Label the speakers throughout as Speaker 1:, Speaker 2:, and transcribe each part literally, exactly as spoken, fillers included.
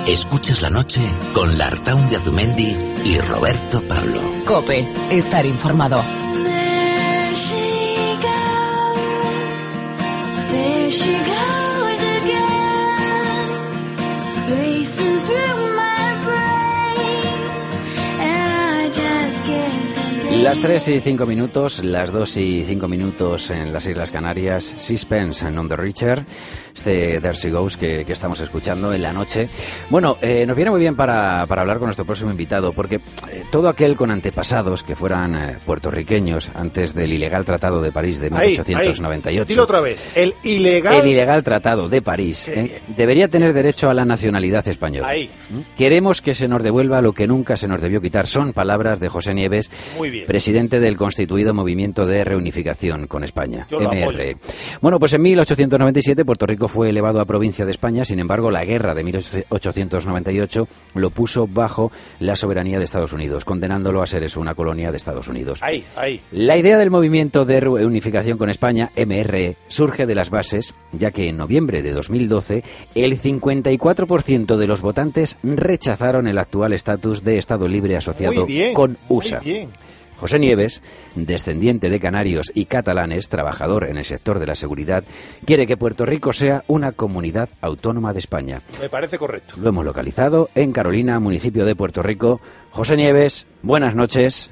Speaker 1: Escuchas la noche con Lartaun de Azumendi y Roberto Pablo.
Speaker 2: COPE, estar informado.
Speaker 3: There she goes, there she goes again, racing through my brain, and I just can't contain.
Speaker 4: Las tres y cinco minutos, las dos y cinco minutos en las Islas Canarias, Sixpence and On the Richer, este There She Goes que, que estamos escuchando en la noche. Bueno, eh, nos viene muy bien para, para hablar con nuestro próximo invitado, porque eh, todo aquel con antepasados que fueran eh, puertorriqueños antes del ilegal Tratado de París de mil ochocientos noventa y ocho.
Speaker 5: Ahí, ahí. Dilo otra vez, el ilegal...
Speaker 4: El ilegal Tratado de París eh, debería tener derecho a la nacionalidad española.
Speaker 5: Ahí.
Speaker 4: Queremos que se nos devuelva lo que nunca se nos debió quitar. Son palabras de José Nieves,
Speaker 5: Muy bien.
Speaker 4: presidente del constituido Movimiento de Reunificación con España,
Speaker 5: Yo lo
Speaker 4: M R.
Speaker 5: apoyo.
Speaker 4: Bueno, pues en mil ochocientos noventa y siete Puerto Rico fue elevado a provincia de España. Sin embargo, la guerra de mil ochocientos noventa y ocho lo puso bajo la soberanía de Estados Unidos, condenándolo a ser eso, una colonia de Estados Unidos.
Speaker 5: Ahí, ahí.
Speaker 4: La idea del Movimiento de Reunificación con España, M R, surge de las bases, ya que en noviembre de dos mil doce el cincuenta y cuatro por ciento de los votantes rechazaron el actual estatus de Estado libre asociado
Speaker 5: Muy bien,
Speaker 4: con U S A.
Speaker 5: Muy bien.
Speaker 4: José Nieves, descendiente de canarios y catalanes, trabajador en el sector de la seguridad, quiere que Puerto Rico sea una comunidad autónoma de España.
Speaker 5: Me parece correcto.
Speaker 4: Lo hemos localizado en Carolina, municipio de Puerto Rico. José Nieves, buenas noches.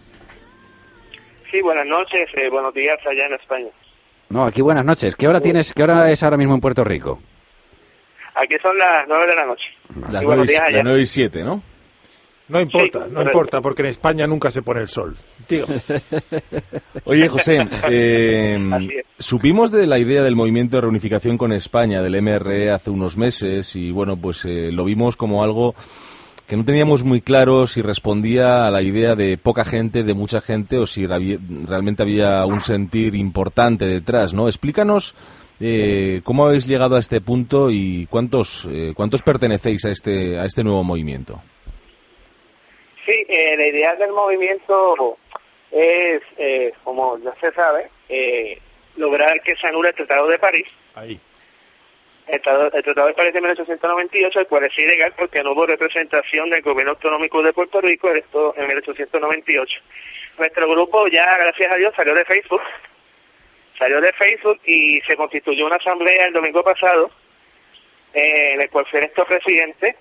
Speaker 6: Sí, buenas noches, eh, buenos días allá en España.
Speaker 4: No, aquí buenas noches. ¿Qué hora tienes? ¿Qué hora es ahora mismo en Puerto Rico?
Speaker 6: Aquí son las nueve de la noche.
Speaker 7: Las
Speaker 6: Y buenos
Speaker 7: nueve y-
Speaker 6: días allá.
Speaker 7: las nueve y siete, ¿no?
Speaker 5: No importa,
Speaker 6: Sí,
Speaker 5: no
Speaker 6: correcto.
Speaker 5: importa, porque en España nunca se pone el sol. Tío.
Speaker 7: Oye, José, eh,
Speaker 6: Así es.
Speaker 7: supimos de la idea del movimiento de reunificación con España, del M R, hace unos meses, y bueno, pues eh, lo vimos como algo que no teníamos muy claro si respondía a la idea de poca gente, de mucha gente, o si rabi- realmente había un sentir importante detrás, ¿no? Explícanos eh, cómo habéis llegado a este punto y cuántos eh, cuántos pertenecéis a este a este nuevo movimiento.
Speaker 6: Sí, eh, la idea del movimiento es, eh, como ya se sabe, eh, lograr que se anule el Tratado de París.
Speaker 5: Ahí.
Speaker 6: El Tratado, el Tratado de París de mil ochocientos noventa y ocho, el cual es ilegal porque no hubo representación del gobierno autonómico de Puerto Rico, esto en mil ochocientos noventa y ocho. Nuestro grupo ya, gracias a Dios, salió de Facebook, salió de Facebook y se constituyó una asamblea el domingo pasado, eh, en el cual fui electo presidente.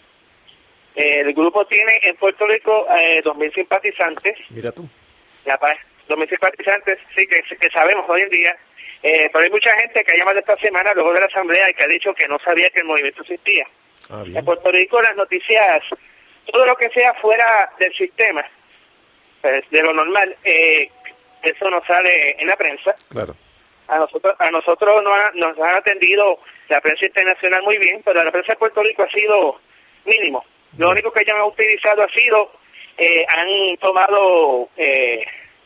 Speaker 6: Eh, el grupo tiene en Puerto Rico eh, dos mil simpatizantes,
Speaker 5: Mira tú.
Speaker 6: la paz, dos mil simpatizantes, sí, que, que sabemos hoy en día, eh, pero hay mucha gente que ha llamado esta semana luego de la asamblea y que ha dicho que no sabía que el movimiento existía.
Speaker 5: Ah, bien.
Speaker 6: En Puerto Rico las noticias, todo lo que sea fuera del sistema, pues, de lo normal, eh, eso no sale en la prensa.
Speaker 5: Claro.
Speaker 6: A nosotros, a nosotros nos, ha- nos han atendido la prensa internacional muy bien, pero la prensa de Puerto Rico ha sido mínimo. Lo único que ellos han utilizado ha sido, eh, han tomado eh,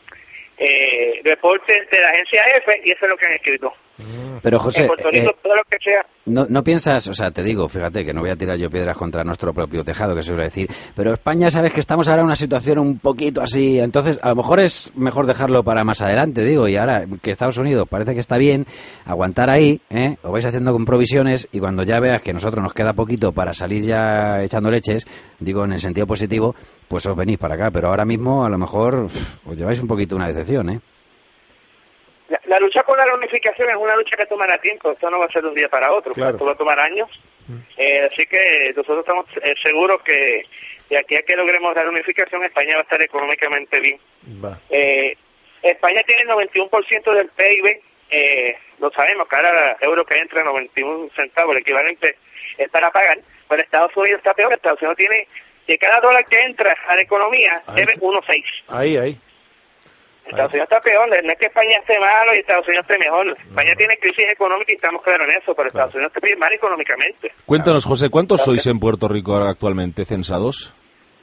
Speaker 6: eh, reportes de la agencia F y eso es lo que han escrito.
Speaker 4: Pero José,
Speaker 6: En Puerto Rico
Speaker 4: eh,
Speaker 6: todo lo que sea.
Speaker 4: no, no piensas, o sea, te digo, fíjate que no voy a tirar yo piedras contra nuestro propio tejado, que se suele decir, pero España, sabes que estamos ahora en una situación un poquito así, entonces a lo mejor es mejor dejarlo para más adelante, digo, y ahora que Estados Unidos parece que está bien, aguantar ahí, ¿eh? Os vais haciendo con provisiones y cuando ya veas que a nosotros nos queda poquito para salir ya echando leches, digo en el sentido positivo, pues os venís para acá, pero ahora mismo a lo mejor uf, os lleváis un poquito una decepción, ¿eh?
Speaker 6: La, la lucha por la reunificación es una lucha que tomará tiempo, esto no va a ser de un día para otro,
Speaker 5: Claro.
Speaker 6: esto va a tomar años. Eh, así que nosotros estamos eh, seguros que de aquí a que logremos la reunificación, España va a estar económicamente bien.
Speaker 5: Va.
Speaker 6: Eh, España tiene el noventa y uno por ciento del P I B, eh, lo sabemos, cada euro que entra, noventa y un centavos, el equivalente es para pagar, pero Estados Unidos está peor, Estados Unidos tiene, de cada dólar que entra a la economía,
Speaker 5: Ahí
Speaker 6: debe
Speaker 5: está.
Speaker 6: uno coma seis.
Speaker 5: Ahí, ahí.
Speaker 6: Estados Unidos está peor, no es que España esté malo y Estados Unidos esté mejor. España tiene crisis económica y estamos claros en eso, pero Estados Unidos está bien mal económicamente.
Speaker 7: Cuéntanos, José, ¿cuántos
Speaker 6: Gracias.
Speaker 7: sois en Puerto Rico ahora actualmente censados?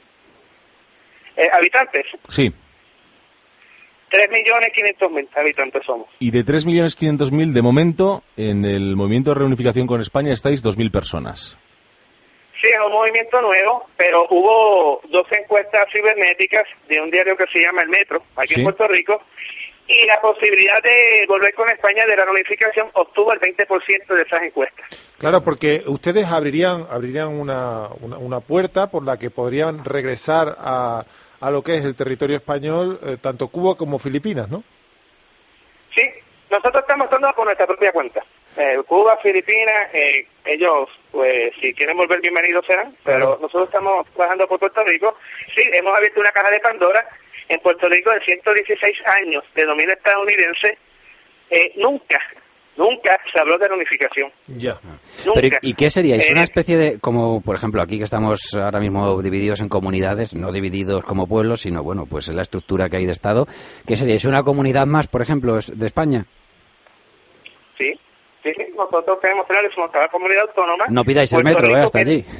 Speaker 6: Eh, habitantes,
Speaker 7: Sí.
Speaker 6: tres millones quinientos mil habitantes somos.
Speaker 7: Y de tres millones quinientos mil, de momento, en el movimiento de reunificación con España estáis dos mil personas.
Speaker 6: Sí, es un movimiento nuevo, pero hubo dos encuestas cibernéticas de un diario que se llama El Metro, aquí
Speaker 7: Sí.
Speaker 6: en Puerto Rico, y la posibilidad de volver con España de la reunificación obtuvo el veinte por ciento de esas encuestas.
Speaker 5: Claro, porque ustedes abrirían abrirían una, una, una puerta por la que podrían regresar a, a lo que es el territorio español, eh, tanto Cuba como Filipinas, ¿no?
Speaker 6: Sí, nosotros estamos actuando por nuestra propia cuenta. Eh, Cuba, Filipinas, eh, ellos, pues, si quieren volver, bienvenidos serán, pero nosotros estamos trabajando por Puerto Rico. Sí, hemos abierto una caja de Pandora. En Puerto Rico, de ciento dieciséis años de dominio estadounidense, eh, nunca, nunca se habló de reunificación.
Speaker 5: Ya.
Speaker 6: Nunca.
Speaker 4: Pero, ¿y qué sería? ¿Es
Speaker 6: Eh,
Speaker 4: una especie de, como por ejemplo aquí que estamos ahora mismo divididos en comunidades, no divididos como pueblos, sino bueno, pues en la estructura que hay de Estado? ¿Qué sería? ¿Es una comunidad más, por ejemplo, es de España?
Speaker 6: Sí, sí, sí, nosotros queremos ser la comunidad autónoma.
Speaker 4: No pidáis el
Speaker 6: Puerto
Speaker 4: metro,
Speaker 6: Rico,
Speaker 4: eh, hasta
Speaker 6: que-
Speaker 4: allí.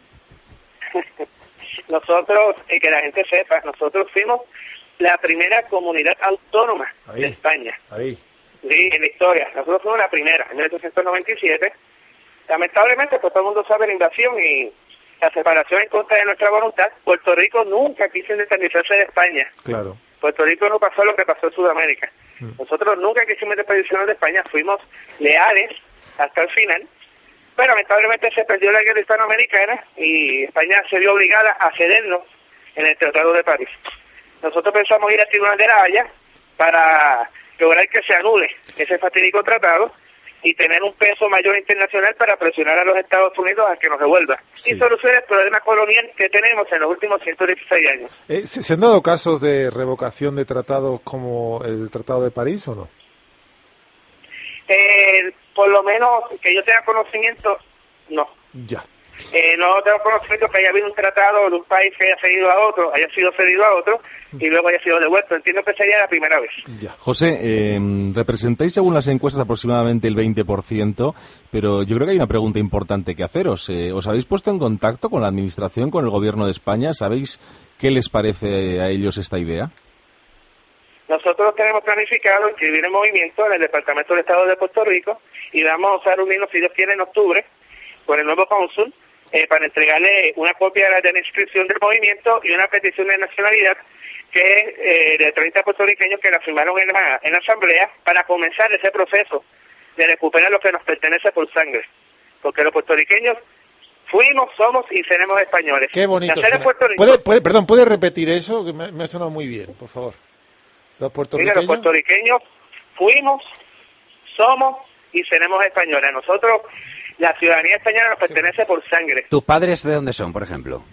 Speaker 6: Nosotros, y que la gente sepa, nosotros fuimos la primera comunidad autónoma
Speaker 5: Ahí.
Speaker 6: de España.
Speaker 5: Ahí.
Speaker 6: Sí, en la historia. Nosotros fuimos la primera, en mil ochocientos noventa y siete. Lamentablemente, pues todo el mundo sabe la invasión y la separación en contra de nuestra voluntad. Puerto Rico nunca quiso independizarse de España.
Speaker 5: Claro.
Speaker 6: Puerto Rico no pasó lo que pasó en Sudamérica.
Speaker 5: Mm.
Speaker 6: Nosotros nunca quisimos independizarnos de España, fuimos leales hasta el final, pero lamentablemente se perdió la guerra hispanoamericana y España se vio obligada a cedernos en el Tratado de París. Nosotros pensamos ir al Tribunal de la Haya para lograr que se anule ese fatídico tratado y tener un peso mayor internacional para presionar a los Estados Unidos a que nos devuelva.
Speaker 5: Sí.
Speaker 6: Y solucionar el problema colonial que tenemos en los últimos ciento dieciséis años.
Speaker 5: Eh, ¿se, ¿Se han dado casos de revocación de tratados como el Tratado de París o no?
Speaker 6: Eh, por lo menos que yo tenga conocimiento, no.
Speaker 5: Ya.
Speaker 6: Eh, no tengo conocimiento que haya habido un tratado de un país que haya cedido a otro, haya sido cedido a otro y luego haya sido devuelto. Entiendo que sería la primera vez.
Speaker 5: Ya.
Speaker 7: José, eh, representáis según las encuestas aproximadamente el veinte por ciento, pero yo creo que hay una pregunta importante que haceros. Eh, ¿Os habéis puesto en contacto con la Administración, con el Gobierno de España? ¿Sabéis qué les parece a ellos esta idea?
Speaker 6: Nosotros tenemos planificado inscribir el movimiento en el Departamento del Estado de Puerto Rico y vamos a reunirnos, si Dios quiere, en octubre con el nuevo cónsul eh, para entregarle una copia de la inscripción del movimiento y una petición de nacionalidad que es eh, de treinta puertorriqueños que la firmaron en la, en la asamblea para comenzar ese proceso de recuperar lo que nos pertenece por sangre. Porque los puertorriqueños fuimos, somos y seremos españoles.
Speaker 5: Qué bonito.
Speaker 6: Nacer en
Speaker 5: suena.
Speaker 6: Puerto Rico,
Speaker 5: ¿Puede, puede, perdón, ¿puede repetir eso? Que me, me ha sonado muy bien, por favor. Los
Speaker 6: mira,
Speaker 5: puertorriqueños.
Speaker 6: los puertorriqueños fuimos, somos y seremos españoles. A nosotros, la ciudadanía española nos pertenece por sangre.
Speaker 4: ¿Tus padres de dónde son, por ejemplo?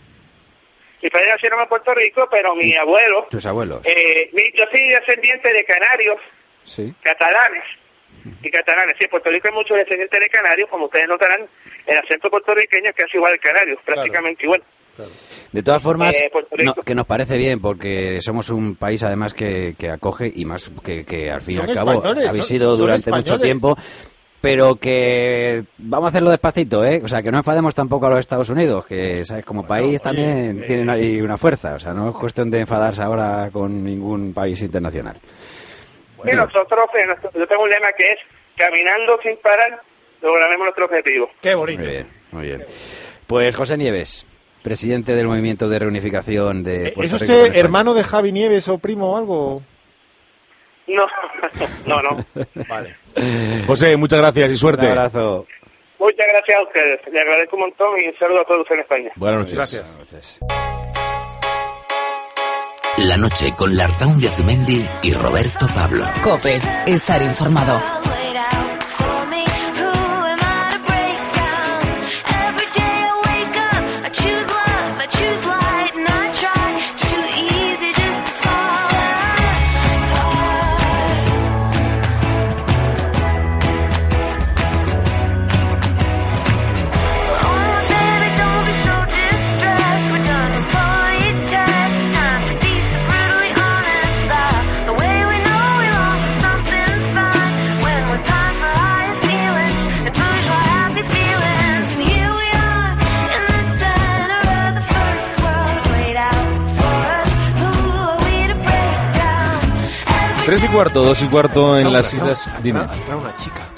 Speaker 6: Mi padre nació en Puerto Rico, pero mi abuelo,
Speaker 4: ¿Tus abuelos?
Speaker 6: eh, mi- yo soy descendiente de canarios,
Speaker 4: Sí.
Speaker 6: catalanes y catalanes. Sí, en Puerto Rico hay muchos descendientes de canarios, como ustedes notarán, el acento puertorriqueño es casi igual al canario, prácticamente igual.
Speaker 5: Claro.
Speaker 4: De todas formas,
Speaker 6: Eh, Puerto Rico.
Speaker 4: no, que nos parece bien, porque somos un país además que, que acoge y más que, que al fin y
Speaker 5: Son
Speaker 4: al cabo
Speaker 5: españoles,
Speaker 4: habéis
Speaker 5: son-
Speaker 4: sido
Speaker 5: son
Speaker 4: durante mucho
Speaker 5: españoles.
Speaker 4: tiempo, pero que vamos a hacerlo despacito, ¿eh? O sea, que no enfademos tampoco a los Estados Unidos, que, ¿sabes? Como país
Speaker 5: oye,
Speaker 4: también
Speaker 5: eh,
Speaker 4: tienen ahí una fuerza, o sea, no es cuestión de enfadarse ahora con ningún país internacional.
Speaker 6: Y nosotros, eh, nuestro- yo tengo un lema que es, caminando sin parar, lograremos nuestro objetivo.
Speaker 5: Qué
Speaker 4: Muy
Speaker 5: bonito.
Speaker 4: bien, muy bien. Pues José Nieves, presidente del Movimiento de Reunificación de
Speaker 5: Eh,
Speaker 4: Puerto
Speaker 5: ¿Es
Speaker 4: Rico
Speaker 5: usted
Speaker 4: con España.
Speaker 5: hermano de Javi Nieves o primo o algo?
Speaker 6: No, no, no.
Speaker 5: Vale.
Speaker 7: José, muchas gracias y suerte.
Speaker 4: Un abrazo.
Speaker 6: Muchas gracias a ustedes. Les agradezco un montón y un saludo a todos en España.
Speaker 7: Buenas noches.
Speaker 5: Gracias.
Speaker 4: Gracias.
Speaker 1: La noche con Lartaun de Azumendi y Roberto Pablo.
Speaker 2: Cope, estar informado.
Speaker 3: Laid out for me. Who am I to break down? Every day I wake up, I choose love, I choose light, and I try. It's too easy just to fall apart. Oh, baby, don't be so distressed. We're done a bullet test. Time to be so brutally honest about the way we know we long for something fun. When we're time for highest feelings and bourgeois happy feelings. And here we are in the center of the first world laid out for us. Who are we to break down? Every
Speaker 7: Tres y cuarto, dos y cuarto en
Speaker 5: Trae
Speaker 7: las
Speaker 5: una-
Speaker 7: islas.
Speaker 5: trae-
Speaker 7: Dime.
Speaker 5: trae una chica.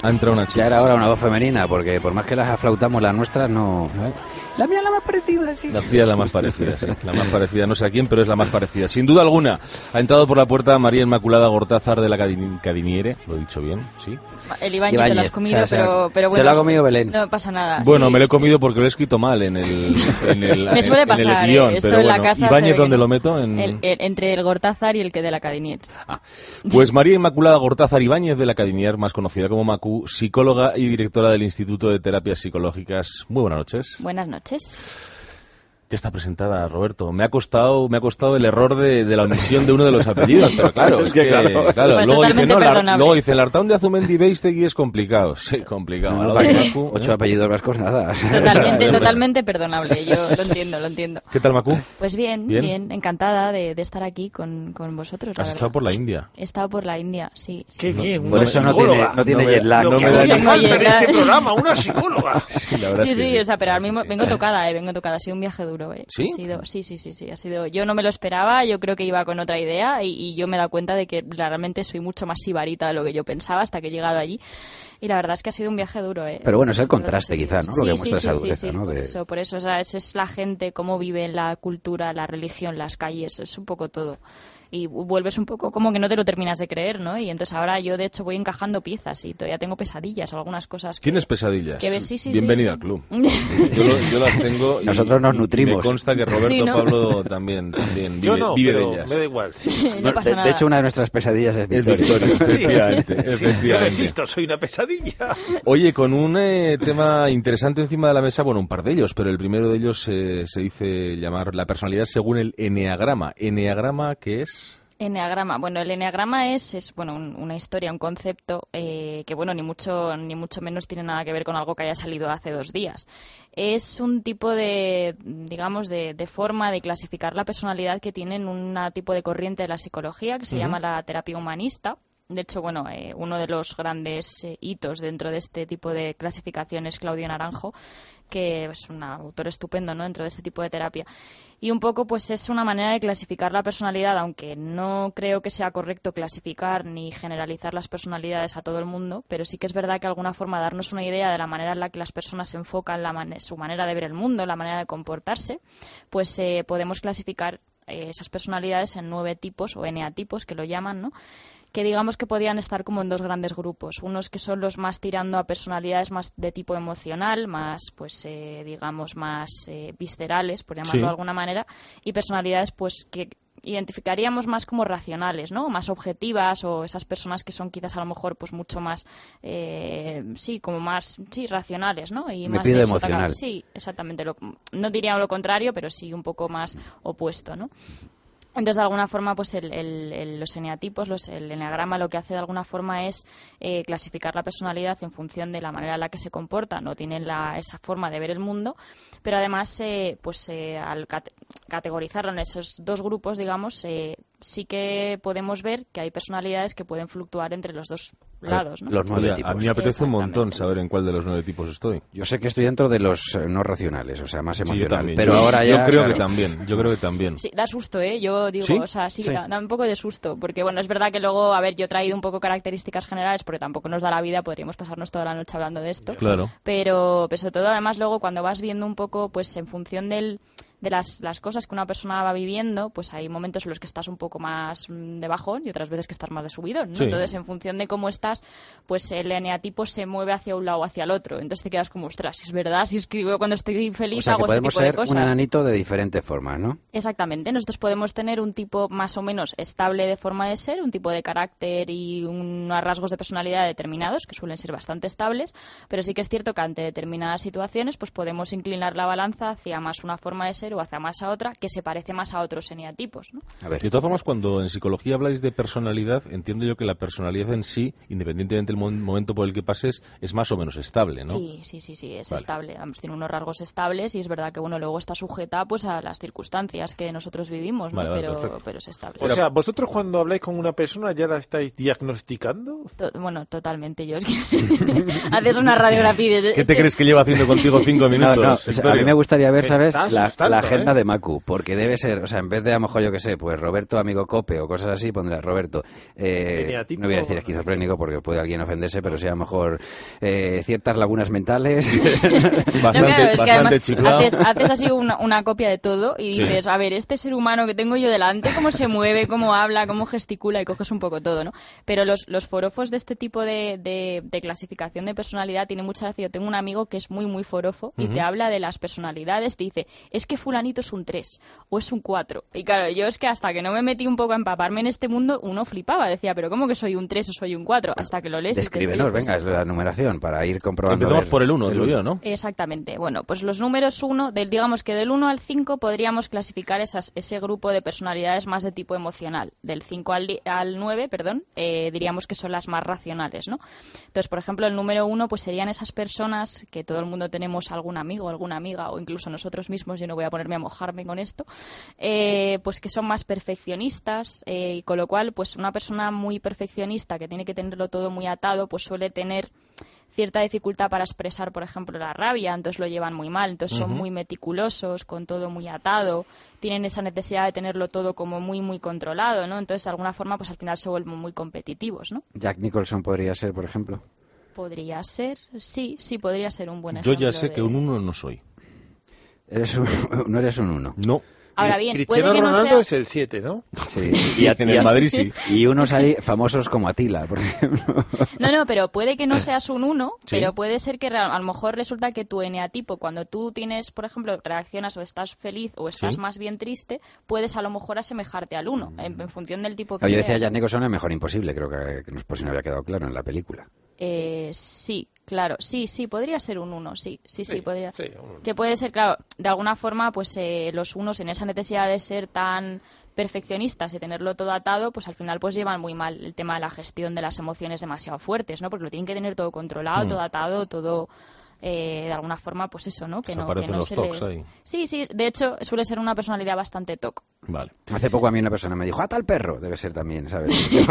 Speaker 7: Ha entrado una chica.
Speaker 4: Ya era ahora una voz femenina, porque por más que las aflautamos las nuestras, no... ¿eh? La mía es la más parecida, sí.
Speaker 7: La tuya es la más parecida, sí. La más parecida, no sé a quién, pero es la más parecida. Sin duda alguna, ha entrado por la puerta María Inmaculada Gortázar de la Cadin- Cadiniere. ¿Lo he dicho bien? ¿Sí?
Speaker 8: El Ibáñez,
Speaker 4: Ibáñez,
Speaker 8: te lo has comido,
Speaker 4: o sea, se
Speaker 8: pero,
Speaker 4: ha-
Speaker 8: pero bueno...
Speaker 4: se lo ha comido Belén.
Speaker 8: No pasa nada.
Speaker 7: Bueno,
Speaker 8: sí,
Speaker 7: me lo he
Speaker 8: sí.
Speaker 7: comido porque lo he escrito mal en el, en el,
Speaker 8: Me suele
Speaker 7: en el
Speaker 8: pasar,
Speaker 7: guión,
Speaker 8: eh, esto
Speaker 7: pero
Speaker 8: en la
Speaker 7: bueno.
Speaker 8: casa se
Speaker 7: ¿Ibáñez
Speaker 8: ve que
Speaker 7: dónde
Speaker 8: no.
Speaker 7: lo meto? En...
Speaker 8: El- el- entre el Gortázar y el que de la Cadinier.
Speaker 7: Ah, pues María Inmaculada Gortázar Ibáñez de la Cadinier, más conocida como Macu, psicóloga y directora del Instituto de Terapias Psicológicas. Muy buenas noches.
Speaker 8: Buenas noches.
Speaker 7: Ya está presentada, Roberto. Me ha costado, me ha costado el error de, de la omisión de uno de los apellidos, pero claro, es que, claro, claro.
Speaker 8: Pues
Speaker 7: Luego dice,
Speaker 8: totalmente
Speaker 7: no, la,
Speaker 8: perdonable.
Speaker 7: luego dice, el Artaun de Azumendi Beistegui es complicado. Sí, complicado.
Speaker 4: No,
Speaker 7: ¿no?
Speaker 4: ¿para qué?
Speaker 7: Macu,
Speaker 4: Ocho
Speaker 7: ¿eh?
Speaker 4: apellidos vascos, nada.
Speaker 8: Totalmente, totalmente perdonable. Yo lo entiendo, lo entiendo.
Speaker 7: ¿Qué tal, Macu?
Speaker 8: Pues bien,
Speaker 7: Bien.
Speaker 8: bien, encantada de, de estar aquí con, con vosotros. la
Speaker 7: Has
Speaker 8: verdad.
Speaker 7: estado por la India.
Speaker 8: He estado por la India, sí. sí.
Speaker 5: Qué bien,
Speaker 4: Por
Speaker 5: una
Speaker 4: eso no
Speaker 5: psicóloga.
Speaker 4: tiene, no tiene
Speaker 7: No me-
Speaker 4: jet lag.
Speaker 5: Lo
Speaker 7: no
Speaker 5: que
Speaker 7: me
Speaker 5: hace
Speaker 7: da ni-
Speaker 5: falta en
Speaker 8: Oye,
Speaker 5: este
Speaker 8: la-
Speaker 5: programa, una psicóloga.
Speaker 7: Sí, la verdad
Speaker 8: Sí,
Speaker 7: es que
Speaker 8: sí, o sea, pero ahora
Speaker 7: sí,
Speaker 8: mismo
Speaker 7: sí.
Speaker 8: vengo tocada, eh, vengo tocada. Ha sido un viaje duro, eh.
Speaker 7: ¿Sí?
Speaker 8: Ha sido, sí, sí, sí, sí, ha sido. Yo no me lo esperaba, yo creo que iba con otra idea y, y yo me he dado cuenta de que realmente soy mucho más sibarita de lo que yo pensaba hasta que he llegado allí. Y la verdad es que ha sido un viaje duro, eh.
Speaker 4: Pero bueno, es el contraste, quizá, ¿no? Lo
Speaker 8: Sí,
Speaker 4: que
Speaker 8: sí,
Speaker 4: muestra
Speaker 8: sí,
Speaker 4: esa
Speaker 8: sí,
Speaker 4: dureza,
Speaker 8: sí,
Speaker 4: ¿no?
Speaker 8: por
Speaker 4: De-
Speaker 8: eso, por eso, o sea, esa es la gente, cómo vive la cultura, la religión, las calles, es un poco todo. Y vuelves un poco como que no te lo terminas de creer, ¿no? Y entonces ahora yo, de hecho, voy encajando piezas y todavía tengo pesadillas o algunas cosas que...
Speaker 7: ¿Tienes pesadillas?
Speaker 8: que ves- sí, sí,
Speaker 7: Bienvenida
Speaker 8: sí.
Speaker 7: al club. Yo, lo- yo las tengo y,
Speaker 4: Nosotros nos
Speaker 7: y
Speaker 4: nutrimos.
Speaker 7: me consta que Roberto
Speaker 8: Sí, ¿no?
Speaker 7: Pablo también, también vive,
Speaker 5: Yo no,
Speaker 7: vive
Speaker 5: pero
Speaker 7: de ellas.
Speaker 5: me da igual.
Speaker 8: no
Speaker 4: No,
Speaker 8: pasa
Speaker 4: de,
Speaker 8: nada.
Speaker 4: de hecho, una de nuestras pesadillas es
Speaker 7: Es
Speaker 4: Victoria.
Speaker 7: Victoria, efectivamente,
Speaker 5: Sí, yo
Speaker 7: efectivamente.
Speaker 5: resisto, soy una pesadilla.
Speaker 7: Oye, con un eh, tema interesante encima de la mesa, bueno, un par de ellos, pero el primero de ellos eh, se dice llamar la personalidad según el eneagrama. ¿Eneagrama qué es?
Speaker 8: Eneagrama. Bueno, el eneagrama es, es bueno, un- una historia, un concepto eh, que, bueno, ni mucho, ni mucho menos tiene nada que ver con algo que haya salido hace dos días. Es un tipo de, digamos, de, de forma de clasificar la personalidad que tienen un tipo de corriente de la psicología que se llama la terapia humanista. De hecho, bueno, eh, uno de los grandes eh, hitos dentro de este tipo de clasificación es Claudio Naranjo, que es un autor estupendo, ¿no?, dentro de este tipo de terapia. Y un poco, pues es una manera de clasificar la personalidad, aunque no creo que sea correcto clasificar ni generalizar las personalidades a todo el mundo, pero sí que es verdad que de alguna forma darnos una idea de la manera en la que las personas enfocan la man- su manera de ver el mundo, la manera de comportarse, pues eh, podemos clasificar eh, esas personalidades en nueve tipos o eneatipos, que lo llaman, ¿no?, que digamos que podían estar como en dos grandes grupos. Unos que son los más tirando a personalidades más de tipo emocional, más, pues, eh, digamos, más eh, viscerales, por llamarlo
Speaker 7: Sí.
Speaker 8: de alguna manera, y personalidades, pues, que identificaríamos más como racionales, ¿no? Más objetivas, o esas personas que son quizás a lo mejor pues mucho más, eh, sí, como más, sí, racionales, ¿no? Y
Speaker 4: Me
Speaker 8: más
Speaker 4: pido
Speaker 8: de eso,
Speaker 4: emocional.
Speaker 8: sí, exactamente. Lo, no diría lo contrario, pero sí un poco más opuesto, ¿no? Entonces, de alguna forma, pues el, el- el- los eneatipos, los, el eneagrama, lo que hace de alguna forma es eh, clasificar la personalidad en función de la manera en la que se comportan o tienen la, esa forma de ver el mundo, pero además, eh, pues eh, al cate- categorizarlo en esos dos grupos, digamos, eh, sí que podemos ver que hay personalidades que pueden fluctuar entre los dos lados, ¿no?
Speaker 4: Los nueve
Speaker 7: Oye, a
Speaker 4: tipos.
Speaker 7: mí me apetece un montón
Speaker 8: Exactamente.
Speaker 7: saber en cuál de los nueve tipos estoy.
Speaker 4: Yo sé que estoy dentro de los eh, no racionales, o sea, más
Speaker 7: Sí, yo
Speaker 4: emocional.
Speaker 7: también.
Speaker 4: pero
Speaker 7: Yo-
Speaker 4: ahora
Speaker 7: yo
Speaker 4: ya...
Speaker 7: creo
Speaker 4: claro.
Speaker 7: que también. Yo creo que también.
Speaker 8: Sí, da susto, ¿eh? Yo digo,
Speaker 7: ¿Sí?
Speaker 8: o sea, sí,
Speaker 4: Sí.
Speaker 8: Da, da un poco de susto, porque bueno, es verdad que luego, a ver, yo he traído un poco características generales, porque tampoco nos da la vida, podríamos pasarnos toda la noche hablando de esto,
Speaker 7: Claro.
Speaker 8: pero, pero sobre todo, además, luego cuando vas viendo un poco, pues en función del de las, las cosas que una persona va viviendo, pues hay momentos en los que estás un poco más mm, de bajón y otras veces que estás más de subidón, ¿no?
Speaker 7: Sí.
Speaker 8: Entonces, en función de cómo estás, pues el eneatipo se mueve hacia un lado o hacia el otro. Entonces te quedas como, ostras, si es verdad, si escribo cuando estoy feliz,
Speaker 4: O sea, que
Speaker 8: hago este
Speaker 4: podemos
Speaker 8: tipo de
Speaker 4: ser
Speaker 8: cosas.
Speaker 4: un enanito de diferentes formas, ¿no?
Speaker 8: Exactamente, nosotros podemos tener un tipo más o menos estable de forma de ser, un tipo de carácter y unos rasgos de personalidad determinados, que suelen ser bastante estables, pero sí que es cierto que ante determinadas situaciones pues podemos inclinar la balanza hacia más una forma de ser o hacia más a otra, que se parece más a otros eneatipos, ¿no?
Speaker 4: A ver.
Speaker 7: De todas formas, cuando en psicología habláis de personalidad, entiendo yo que la personalidad en sí, independientemente del mo- momento por el que pases, es más o menos estable, ¿no?
Speaker 8: Sí, sí, sí, sí, es
Speaker 7: Vale.
Speaker 8: estable. Vamos, tiene unos rasgos estables y es verdad que bueno luego está sujeta pues a las circunstancias que nosotros vivimos, ¿no?
Speaker 7: Vale, vale,
Speaker 8: pero,
Speaker 7: perfecto.
Speaker 8: pero es estable.
Speaker 5: O sea, vosotros cuando habláis con una persona ya la estáis diagnosticando.
Speaker 8: To- bueno, totalmente. Yo es que haces una radiografía. y dices,
Speaker 7: ¿Qué te
Speaker 8: este-
Speaker 7: crees que lleva haciendo contigo cinco
Speaker 4: No,
Speaker 7: minutos?
Speaker 4: no, o sea, a mí
Speaker 7: Victoria?
Speaker 4: me gustaría ver,
Speaker 5: Me
Speaker 4: ¿sabes?
Speaker 5: está
Speaker 4: La,
Speaker 5: asustando.
Speaker 4: la agenda
Speaker 5: ¿eh?
Speaker 4: de Macu, porque debe ser, o sea, en vez de a lo mejor yo que sé, pues Roberto amigo Cope o cosas así, pondrá Roberto, eh,
Speaker 5: Eneatipo,
Speaker 4: no voy a decir esquizofrénico porque puede alguien ofenderse, pero sí a lo mejor eh, ciertas lagunas mentales.
Speaker 7: Bastante,
Speaker 8: No, claro, es que
Speaker 7: bastante
Speaker 8: además
Speaker 7: chiflado.
Speaker 8: haces, haces así una, una copia de todo y
Speaker 7: Sí.
Speaker 8: dices, a ver, este ser humano que tengo yo delante, cómo se mueve, cómo habla, cómo gesticula, y coges un poco todo, ¿no? Pero los, los forofos de este tipo de, de, de clasificación de personalidad tienen mucha gracia. Yo tengo un amigo que es muy, muy forofo y
Speaker 7: Ujú.
Speaker 8: te habla de las personalidades, te dice, es que fulanito es un tres o es un cuatro. Y claro, yo es que hasta que no me metí un poco a empaparme en este mundo, uno flipaba, decía, pero ¿cómo que soy un tres o soy un cuatro? Hasta que lo lees. y dices,
Speaker 4: Descríbenos,
Speaker 8: oye, pues
Speaker 4: venga, es la numeración para ir comprobando.
Speaker 7: Empezamos
Speaker 4: a ver
Speaker 7: por el uno,
Speaker 4: el
Speaker 7: digo
Speaker 4: uno.
Speaker 7: yo, ¿no?
Speaker 8: Exactamente. Bueno, pues los números uno, del, digamos que del uno al cinco podríamos clasificar esas, ese grupo de personalidades más de tipo emocional. Del cinco al, di- al nueve, perdón, eh, diríamos que son las más racionales, ¿no? Entonces, por ejemplo, el número uno pues serían esas personas que todo el mundo tenemos algún amigo, alguna amiga o incluso nosotros mismos, yo no voy a ponerme a mojarme con esto, eh, pues que son más perfeccionistas eh, y con lo cual, pues una persona muy perfeccionista que tiene que tenerlo todo muy atado, pues suele tener cierta dificultad para expresar, por ejemplo, la rabia, entonces lo llevan muy mal, entonces son
Speaker 7: Ujú.
Speaker 8: muy meticulosos, con todo muy atado, tienen esa necesidad de tenerlo todo como muy, muy controlado, ¿no? Entonces, de alguna forma, pues al final se vuelven muy competitivos, ¿no?
Speaker 4: Jack Nicholson podría ser, por ejemplo.
Speaker 8: Podría ser, sí, sí, podría ser un buen
Speaker 7: Yo
Speaker 8: ejemplo.
Speaker 7: ya sé
Speaker 8: de-
Speaker 7: que un uno no soy.
Speaker 4: Eres un, no eres un uno.
Speaker 7: No.
Speaker 8: Ahora bien,
Speaker 5: Cristiano
Speaker 8: puede que no
Speaker 5: Ronaldo
Speaker 8: sea...
Speaker 5: es el siete, ¿no?
Speaker 4: Sí.
Speaker 7: Y en el Madrid sí.
Speaker 4: Y unos hay famosos como Atila, por ejemplo.
Speaker 8: No, no, pero puede que no seas un uno,
Speaker 7: Sí.
Speaker 8: pero puede ser que real- a lo mejor resulta que tu eneatipo, cuando tú tienes, por ejemplo, reaccionas o estás feliz o estás
Speaker 7: Sí.
Speaker 8: más bien triste, puedes a lo mejor asemejarte al uno, en, en función del tipo que
Speaker 4: Yo
Speaker 8: sea.
Speaker 4: decía Jack Nicholson es mejor imposible, creo que, que no, por si no había quedado claro en la película.
Speaker 8: Eh, sí, claro, sí, sí, podría ser un uno, sí, sí, sí,
Speaker 5: Sí,
Speaker 8: podría.
Speaker 5: sí, un uno.
Speaker 8: Que puede ser, claro, de alguna forma, pues eh, los unos en esa necesidad de ser tan perfeccionistas y tenerlo todo atado, pues al final pues llevan muy mal el tema de la gestión de las emociones demasiado fuertes, ¿no? Porque lo tienen que tener todo controlado,
Speaker 7: Mm.
Speaker 8: todo atado, todo eh, de alguna forma, pues eso, ¿no? Que
Speaker 7: Se
Speaker 8: no, que
Speaker 7: aparecen
Speaker 8: no
Speaker 7: los
Speaker 8: se
Speaker 7: tocs
Speaker 8: les...
Speaker 7: ahí.
Speaker 8: Sí, sí, de hecho suele ser una personalidad bastante toc.
Speaker 7: Vale.
Speaker 4: Hace poco a mí una persona me dijo, ¡ata al perro! Debe ser también, ¿sabes?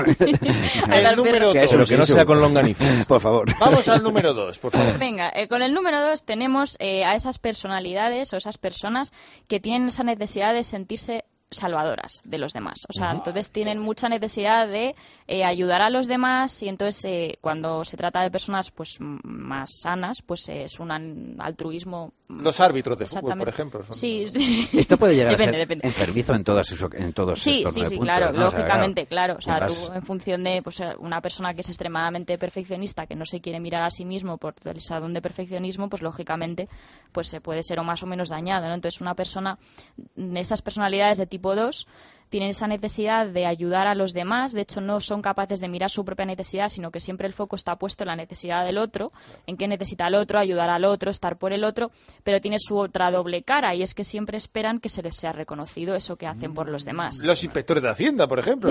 Speaker 5: El número
Speaker 7: Que eso,
Speaker 5: dos.
Speaker 7: que no sea con longanizas.
Speaker 4: Por favor.
Speaker 5: Vamos al número dos, por favor.
Speaker 8: Venga, eh, con el número dos tenemos eh, a esas personalidades o esas personas que tienen esa necesidad de sentirse salvadoras de los demás. O sea, entonces tienen mucha necesidad de eh, ayudar a los demás y entonces eh, cuando se trata de personas pues m- más sanas, pues eh, es un an- altruismo.
Speaker 5: Los árbitros de fútbol, por
Speaker 8: Exactamente.
Speaker 5: ejemplo. son-
Speaker 8: Sí, sí.
Speaker 4: Esto puede llegar
Speaker 8: Depende,
Speaker 4: a ser
Speaker 8: depende.
Speaker 4: enfermizo en, todas sus- en todos
Speaker 8: Sí,
Speaker 4: estos
Speaker 8: sí,
Speaker 4: nueve
Speaker 8: sí,
Speaker 4: puntos,
Speaker 8: claro,
Speaker 4: ¿no? O sea,
Speaker 8: lógicamente, claro. O sea,
Speaker 4: mientras-
Speaker 8: tú en función de pues, eh, una persona que es extremadamente perfeccionista, que no se quiere mirar a sí mismo por el salón de perfeccionismo, pues lógicamente pues se puede ser o más o menos dañado, ¿no? Entonces una persona, de esas personalidades de tipo dos, tienen esa necesidad de ayudar a los demás, de hecho no son capaces de mirar su propia necesidad, sino que siempre el foco está puesto en la necesidad del otro, en qué necesita el otro, ayudar al otro, estar por el otro, pero tiene su otra doble cara y es que siempre esperan que se les sea reconocido eso que hacen por los demás.
Speaker 5: Los inspectores de Hacienda, por ejemplo.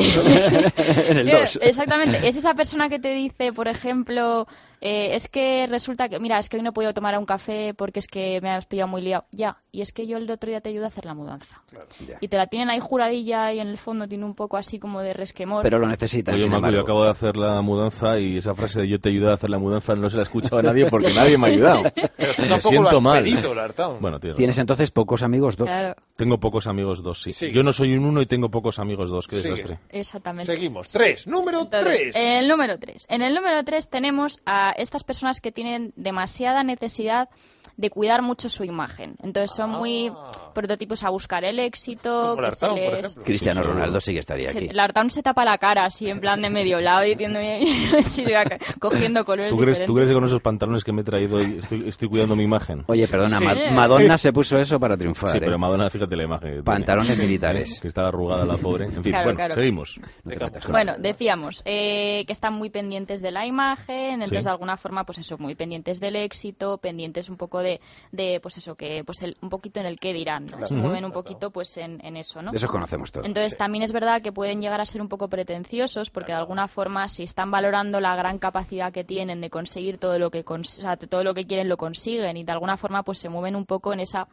Speaker 4: en el
Speaker 8: Eh,
Speaker 4: dos.
Speaker 8: Exactamente. Es esa persona que te dice, por ejemplo, eh, es que resulta que, mira, es que hoy no he podido tomar un café porque es que me has pillado muy liado. Ya, y es que yo el otro día te ayudo a hacer la mudanza.
Speaker 4: Ya.
Speaker 8: Y te la tienen ahí juradilla y en el fondo tiene un poco así como de resquemor.
Speaker 4: Pero lo necesitan,
Speaker 7: Oye,
Speaker 4: sin
Speaker 7: Marco, yo
Speaker 4: embargo.
Speaker 7: acabo de hacer la mudanza y esa frase de yo te ayudo a hacer la mudanza no se la ha escuchado a nadie porque nadie me ha ayudado.
Speaker 5: Pero tú
Speaker 7: Me
Speaker 5: tampoco lo
Speaker 7: siento
Speaker 5: has
Speaker 7: mal.
Speaker 5: pedido, Lartón.
Speaker 7: Bueno, tío.
Speaker 4: Tienes entonces pocos amigos dos.
Speaker 8: Claro,
Speaker 7: Tengo pocos amigos dos, sí.
Speaker 5: Sigue.
Speaker 7: Yo no soy un uno y tengo pocos amigos dos. Qué
Speaker 5: Sigue.
Speaker 7: desastre.
Speaker 8: exactamente.
Speaker 5: Seguimos. Tres. Número
Speaker 8: Entonces,
Speaker 5: tres.
Speaker 8: el número tres. En el número tres tenemos a estas personas que tienen demasiada necesidad de cuidar mucho su imagen. Entonces son muy prototipos a buscar el éxito.
Speaker 5: Como
Speaker 8: que
Speaker 5: Lartón,
Speaker 8: se
Speaker 5: por
Speaker 8: les...
Speaker 5: ejemplo.
Speaker 4: Cristiano Ronaldo sí que estaría
Speaker 8: Se,
Speaker 4: aquí.
Speaker 8: Lartón se tapa la cara así en plan de medio lado diciendo si va ca- cogiendo colores
Speaker 7: ¿Tú crees, ¿Tú
Speaker 8: diferentes.
Speaker 7: crees que con esos pantalones que me he traído hoy estoy, estoy cuidando mi imagen?
Speaker 4: Oye, perdona,
Speaker 5: Sí.
Speaker 4: Ma- Madonna se puso eso para triunfar.
Speaker 7: Sí,
Speaker 4: ¿eh?
Speaker 7: pero Madonna, fíjate la imagen. que tiene.
Speaker 4: Pantalones militares.
Speaker 7: Que está arrugada la pobre. En fin,
Speaker 8: Claro,
Speaker 7: bueno,
Speaker 8: claro.
Speaker 7: seguimos.
Speaker 4: No te metas con-
Speaker 8: Bueno, decíamos eh, que están muy pendientes de la imagen, entonces
Speaker 7: Sí.
Speaker 8: de alguna forma, pues eso, muy pendientes del éxito, pendientes un poco de, de pues eso, que pues el, un poquito en el qué dirán, ¿no? Se
Speaker 7: Ujú.
Speaker 8: mueven un poquito pues en, en eso, ¿no?
Speaker 4: De esos conocemos todos.
Speaker 8: Entonces también es verdad que pueden llegar a ser un poco pretenciosos porque de alguna forma si están valorando la gran capacidad que tienen de conseguir todo lo que cons- o sea, todo lo que quieren lo consiguen y de alguna forma pues se mueven un poco en esa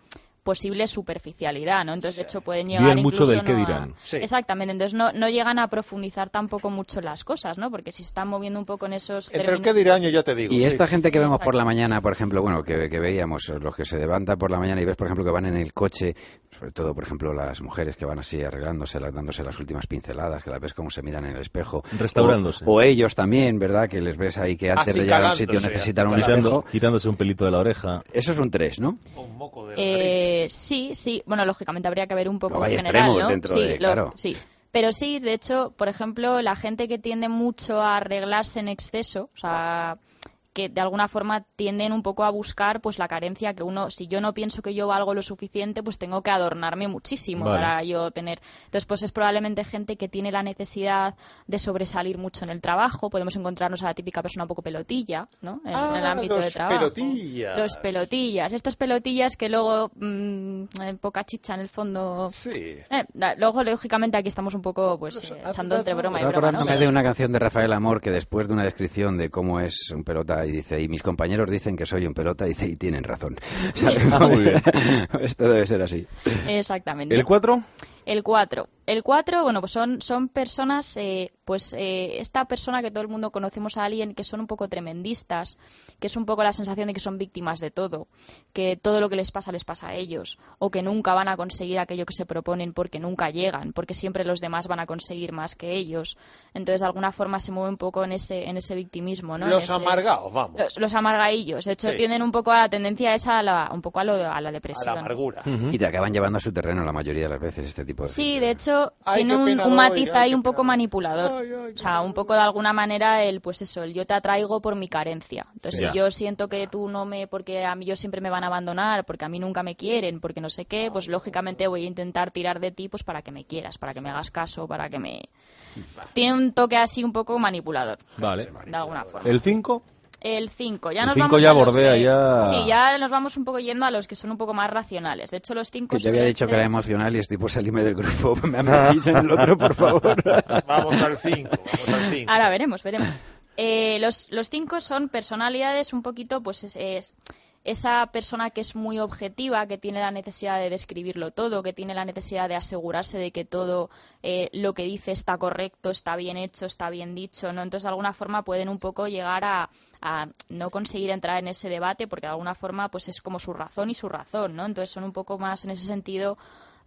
Speaker 8: posible superficialidad, ¿no? Entonces, de hecho, pueden llegar
Speaker 7: Bien mucho
Speaker 8: incluso
Speaker 7: del qué
Speaker 8: no a-
Speaker 7: dirán.
Speaker 5: Sí.
Speaker 8: Exactamente, entonces no, no llegan a profundizar tampoco mucho las cosas, ¿no? Porque si se están moviendo un poco en esos
Speaker 5: Entre el
Speaker 8: términos...
Speaker 5: que dirán, yo ya te digo.
Speaker 4: Y
Speaker 5: sí.
Speaker 4: esta gente que vemos
Speaker 8: Exacto.
Speaker 4: por la mañana, por ejemplo, bueno, que, que veíamos, los que se levantan por la mañana y ves, por ejemplo, que van en el coche, sobre todo, por ejemplo, las mujeres que van así arreglándose, las- dándose las últimas pinceladas, que las ves cómo se miran en el espejo.
Speaker 7: Restaurándose.
Speaker 4: O, o ellos también, ¿verdad? Que les ves ahí que antes de llegar a un sitio
Speaker 5: Acicalándose,
Speaker 4: necesitan un
Speaker 5: acicalándose.
Speaker 4: espejo.
Speaker 7: Quitando- quitándose un pelito de la oreja.
Speaker 4: Eso es un tres, ¿no?
Speaker 5: Un moco de la nariz.
Speaker 8: Eh, sí, sí. Bueno, habría que ver un poco
Speaker 4: Luego hay
Speaker 8: en general,
Speaker 4: extremos
Speaker 8: ¿no?
Speaker 4: dentro
Speaker 8: sí,
Speaker 4: de-
Speaker 8: lo-
Speaker 4: claro.
Speaker 8: sí. Pero sí, de hecho, por ejemplo, la gente que tiende mucho a arreglarse en exceso, o sea, que de alguna forma tienden un poco a buscar pues la carencia que uno, si yo no pienso que yo valgo lo suficiente, pues tengo que adornarme muchísimo
Speaker 7: Vale.
Speaker 8: para yo tener. Entonces, pues es probablemente gente que tiene la necesidad de sobresalir mucho en el trabajo. Podemos encontrarnos a la típica persona un poco pelotilla, ¿no? En,
Speaker 5: Ah,
Speaker 8: en el ámbito
Speaker 5: los
Speaker 8: de trabajo.
Speaker 5: pelotillas.
Speaker 8: Los pelotillas. Estos pelotillas que luego, mm, eh, poca chicha en el fondo.
Speaker 5: Sí.
Speaker 8: Eh, da- luego, lógicamente, aquí estamos un poco pues
Speaker 5: Los
Speaker 8: eh, echando entre broma y
Speaker 4: Estaba
Speaker 8: broma, ¿no?
Speaker 4: acordándome de una canción de Rafael Amor que después de una descripción de cómo es un pelota y dice, y mis compañeros dicen que soy un pelota, dice, y tienen razón. ¿Sabes?
Speaker 7: Ah, muy bien.
Speaker 4: Esto debe ser así.
Speaker 8: Exactamente.
Speaker 7: ¿El cuatro?
Speaker 8: El cuatro. El cuatro, bueno, pues son, son personas, eh, pues eh, esta persona que todo el mundo conocemos a alguien que son un poco tremendistas, que es un poco la sensación de que son víctimas de todo, que todo lo que les pasa les pasa a ellos, o que nunca van a conseguir aquello que se proponen porque nunca llegan, porque siempre los demás van a conseguir más que ellos. Entonces, de alguna forma se mueve un poco en ese, en ese victimismo, ¿no? En
Speaker 5: Los
Speaker 8: ese-
Speaker 5: amargados, vamos.
Speaker 8: Los, los amargaillos. De hecho,
Speaker 5: Sí.
Speaker 8: tienen un poco a la tendencia esa, a la, un poco a, lo, a la
Speaker 5: A
Speaker 8: depresión.
Speaker 5: la amargura.
Speaker 4: Y te acaban llevando a su terreno la mayoría de las veces este tipo de
Speaker 8: Sí,
Speaker 4: gente.
Speaker 8: de hecho,
Speaker 5: Ay,
Speaker 8: tiene
Speaker 5: qué
Speaker 8: un,
Speaker 5: pena
Speaker 8: un
Speaker 5: doy,
Speaker 8: matiz
Speaker 5: ay,
Speaker 8: ahí
Speaker 5: qué
Speaker 8: un poco
Speaker 5: pena doy.
Speaker 8: manipulador.
Speaker 5: Ay, ay,
Speaker 8: O sea,
Speaker 5: qué
Speaker 8: un poco de alguna manera el, pues eso, el yo te atraigo por mi carencia. Entonces,
Speaker 7: Ya.
Speaker 8: si yo siento que tú no me, porque a mí yo siempre me van a abandonar, porque a mí nunca me quieren, porque no sé qué, pues lógicamente voy a intentar tirar de ti, pues para que me quieras, para que me hagas caso, para que me... Tiene un toque así un poco manipulador,
Speaker 7: Vale.
Speaker 8: de alguna forma.
Speaker 7: ¿El cinco?
Speaker 8: El cinco, ya
Speaker 7: El
Speaker 8: nos
Speaker 7: cinco
Speaker 8: vamos
Speaker 7: ya
Speaker 8: a los
Speaker 7: bordea,
Speaker 8: que-
Speaker 7: ya-
Speaker 8: Sí, ya nos vamos un poco yendo a los que son un poco más racionales. De hecho, los cinco
Speaker 4: Que yo había
Speaker 8: suelen
Speaker 4: dicho que
Speaker 8: ser-
Speaker 4: era emocional y estoy por salirme del grupo. Me metís en el otro, por favor.
Speaker 5: Vamos al cinco, vamos al cinco.
Speaker 8: Ahora veremos, veremos. Eh, los, los cinco son personalidades un poquito, pues es, es esa persona que es muy objetiva, que tiene la necesidad de describirlo todo, que tiene la necesidad de asegurarse de que todo eh, lo que dice está correcto, está bien hecho, está bien dicho, ¿no? Entonces, de alguna forma pueden un poco llegar a, a no conseguir entrar en ese debate, porque de alguna forma pues es como su razón y su razón, ¿no? Entonces son un poco más en ese sentido,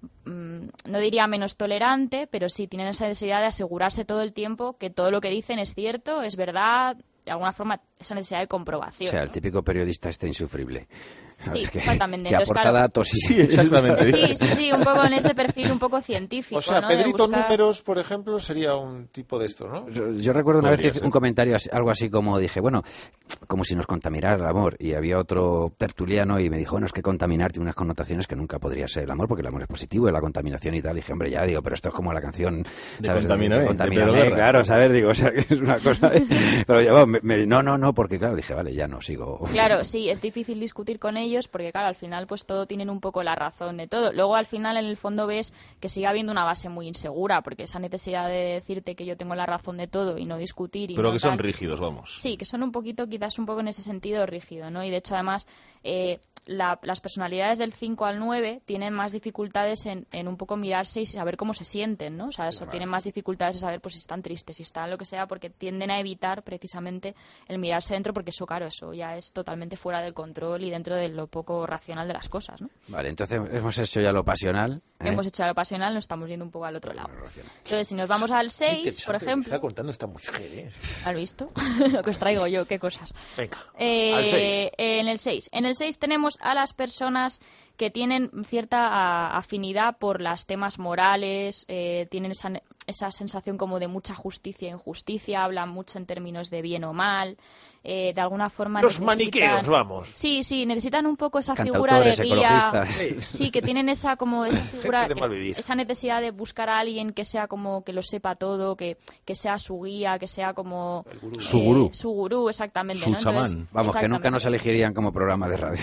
Speaker 8: mm, no diría menos tolerante, pero sí tienen esa necesidad de asegurarse todo el tiempo que todo lo que dicen es cierto, es verdad, de alguna forma esa necesidad de
Speaker 4: O
Speaker 8: comprobación.
Speaker 4: sea, el típico periodista este insufrible.
Speaker 8: Sí,
Speaker 4: ¿Sabes? Que,
Speaker 8: exactamente.
Speaker 4: que
Speaker 8: Entonces,
Speaker 4: aporta
Speaker 8: claro,
Speaker 4: datos y...
Speaker 7: Sí, exactamente.
Speaker 8: Sí, sí, sí, un poco en ese perfil un poco científico,
Speaker 5: O sea,
Speaker 8: ¿no? De
Speaker 5: Pedrito
Speaker 8: buscar-
Speaker 5: Números, por ejemplo, sería un tipo de esto, ¿no?
Speaker 4: Yo, yo recuerdo una
Speaker 5: Podría
Speaker 4: vez que hice
Speaker 5: ser.
Speaker 4: un comentario, así- algo así como dije, bueno, como si nos contaminara el amor. Y había otro tertuliano y me dijo, bueno, es que contaminar tiene unas connotaciones que nunca podría ser el amor, porque el amor es positivo y la contaminación y tal. dije, hombre, ya digo, pero esto es como la canción,
Speaker 7: De
Speaker 4: ¿sabes?
Speaker 7: Contamíname, de
Speaker 4: Contamíname,
Speaker 7: Pedro Guerra.
Speaker 4: claro, ¿sabes? Digo, o sea, que es una cosa... pero ya, bueno, me- me- no, no, no, porque claro, dije, vale, ya no sigo.
Speaker 8: Claro, sí, es difícil discutir con ellos porque, claro, al final pues todo tienen un poco la razón de todo. Luego, al final, en el fondo ves que sigue habiendo una base muy insegura porque esa necesidad de decirte que yo tengo la razón de todo y no discutir y
Speaker 7: Pero
Speaker 8: no
Speaker 7: que son
Speaker 8: tal-
Speaker 7: rígidos, vamos.
Speaker 8: Sí, que son un poquito, quizás un poco en ese sentido rígido, ¿no? Y de hecho, además, eh, la- las personalidades del cinco al nueve tienen más dificultades en, en un poco mirarse y saber cómo se sienten, ¿no? O sea, eso, tienen más dificultades en saber pues, si están tristes, si están lo que sea, porque tienden a evitar precisamente el mirarse dentro, porque eso, claro, eso ya es totalmente fuera del control y dentro de lo poco racional de las cosas, ¿no?
Speaker 4: Vale, entonces hemos hecho ya lo pasional. ¿eh?
Speaker 8: Hemos hecho lo pasional, nos estamos yendo un poco al otro lado. Entonces, si nos vamos al seis, por ejemplo...
Speaker 5: Está contando esta mujer, ¿eh?
Speaker 8: ¿Has visto? Lo que os traigo yo, qué cosas.
Speaker 5: Venga,
Speaker 8: Eh,
Speaker 5: al seis.
Speaker 8: En el seis. En el seis tenemos a las personas que tienen cierta a- afinidad por los temas morales, eh, tienen esa, ne- esa sensación como de mucha justicia e injusticia, hablan mucho en términos de bien o mal, eh, de alguna forma
Speaker 5: Los
Speaker 8: necesitan-
Speaker 5: maniqueos, vamos.
Speaker 8: Sí, sí, necesitan un poco esa figura de
Speaker 4: Cantautores,
Speaker 8: guía.
Speaker 4: ecologistas.
Speaker 8: Sí, que tienen esa como esa figura,
Speaker 5: Gente de
Speaker 8: que-
Speaker 5: mal vivir.
Speaker 8: esa necesidad de buscar a alguien que sea como que lo sepa todo, que, que sea su guía, que sea como eh,
Speaker 7: Su gurú.
Speaker 8: su gurú, exactamente.
Speaker 7: Su
Speaker 8: ¿no? Entonces,
Speaker 7: chamán.
Speaker 4: Vamos, que nunca nos
Speaker 8: exactamente.
Speaker 4: elegirían como programa de radio.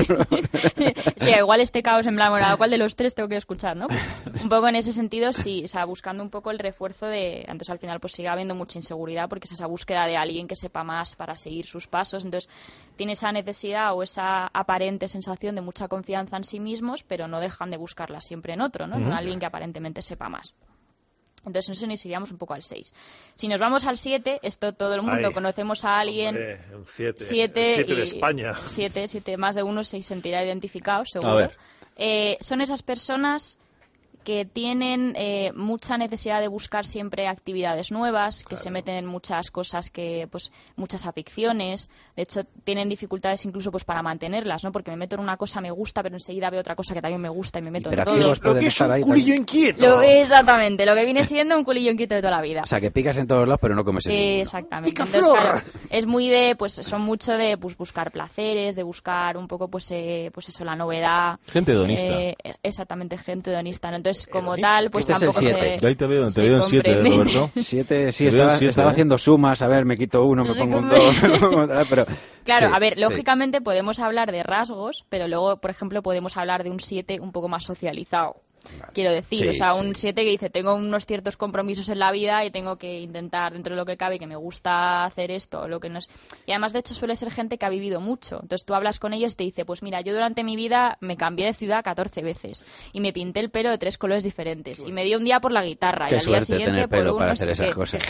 Speaker 8: Sí, igual este caos en plan, bueno, ¿a cuál de los tres tengo que escuchar, no? Un poco en ese sentido, sí, o sea, buscando un poco el refuerzo de... Entonces, al final, pues sigue habiendo mucha inseguridad porque es esa búsqueda de alguien que sepa más para seguir sus pasos. Entonces tiene esa necesidad o esa aparente sensación de mucha confianza en sí mismos, pero no dejan de buscarla siempre en otro, ¿no? En
Speaker 7: Ujú.
Speaker 8: alguien que aparentemente sepa más. Entonces en eso nos iríamos un poco al seis. Si nos vamos al siete, esto todo el mundo
Speaker 5: Ay,
Speaker 8: conocemos a alguien...
Speaker 5: Hombre, un siete.
Speaker 8: Siete,
Speaker 5: El siete de
Speaker 8: y-
Speaker 5: España.
Speaker 8: Siete, siete, más de uno se sentirá identificado, seguro.
Speaker 7: A ver.
Speaker 8: Eh, son esas personas que tienen eh, mucha necesidad de buscar siempre actividades nuevas, que se meten en muchas cosas, que pues muchas aficiones. De hecho, tienen dificultades incluso pues para mantenerlas, ¿no? Porque me meto en una cosa, me gusta, pero enseguida veo otra cosa que también me gusta y me meto en todo.
Speaker 4: Hiperactivos
Speaker 5: Lo
Speaker 4: pueden
Speaker 5: que es
Speaker 4: estar
Speaker 5: un
Speaker 4: ahí
Speaker 5: culillo
Speaker 4: también.
Speaker 5: inquieto.
Speaker 8: Lo- exactamente, lo que viene siendo un culillo inquieto de toda la vida.
Speaker 4: O sea, que picas en todos lados, pero no comes en ninguno.
Speaker 8: Exactamente.
Speaker 5: Picaflor.
Speaker 8: Entonces, claro, es muy de, pues son mucho de pues, buscar placeres, de buscar un poco, pues, eh, pues eso, la novedad.
Speaker 7: Gente hedonista.
Speaker 8: Eh, exactamente, gente hedonista, ¿no? Entonces, como
Speaker 5: Hedonista.
Speaker 8: tal, pues
Speaker 4: Este es el
Speaker 8: tampoco
Speaker 4: siete.
Speaker 8: se...
Speaker 7: Yo ahí te veo, te
Speaker 8: se
Speaker 7: veo en siete, ¿eh,
Speaker 8: comprende.
Speaker 7: Roberto?
Speaker 4: Siete, sí,
Speaker 7: Te veo
Speaker 4: estaba,
Speaker 7: en siete,
Speaker 4: estaba
Speaker 7: ¿eh?
Speaker 4: haciendo sumas, a ver, me quito uno, me
Speaker 8: No sé
Speaker 4: pongo un
Speaker 8: cómo-
Speaker 4: dos, me pongo otra, pero...
Speaker 8: Claro,
Speaker 4: sí,
Speaker 8: a ver,
Speaker 4: sí.
Speaker 8: lógicamente podemos hablar de rasgos, pero luego, por ejemplo, podemos hablar de un siete un poco más socializado. Quiero decir,
Speaker 4: Sí,
Speaker 8: o sea,
Speaker 4: sí.
Speaker 8: un siete que dice, tengo unos ciertos compromisos en la vida y tengo que intentar, dentro de lo que cabe, que me gusta hacer esto, o lo que no es. Y además, de hecho, suele ser gente que ha vivido mucho. Entonces tú hablas con ellos y te dice, pues mira, yo durante mi vida me cambié de ciudad catorce veces y me pinté el pelo de tres colores diferentes y me di un día por la guitarra y
Speaker 4: Qué
Speaker 8: al día
Speaker 4: suerte
Speaker 8: siguiente
Speaker 4: tener
Speaker 8: por
Speaker 4: pelo
Speaker 8: un
Speaker 4: para
Speaker 8: no
Speaker 4: hacer
Speaker 8: sé
Speaker 4: esas
Speaker 8: qué.
Speaker 4: cosas.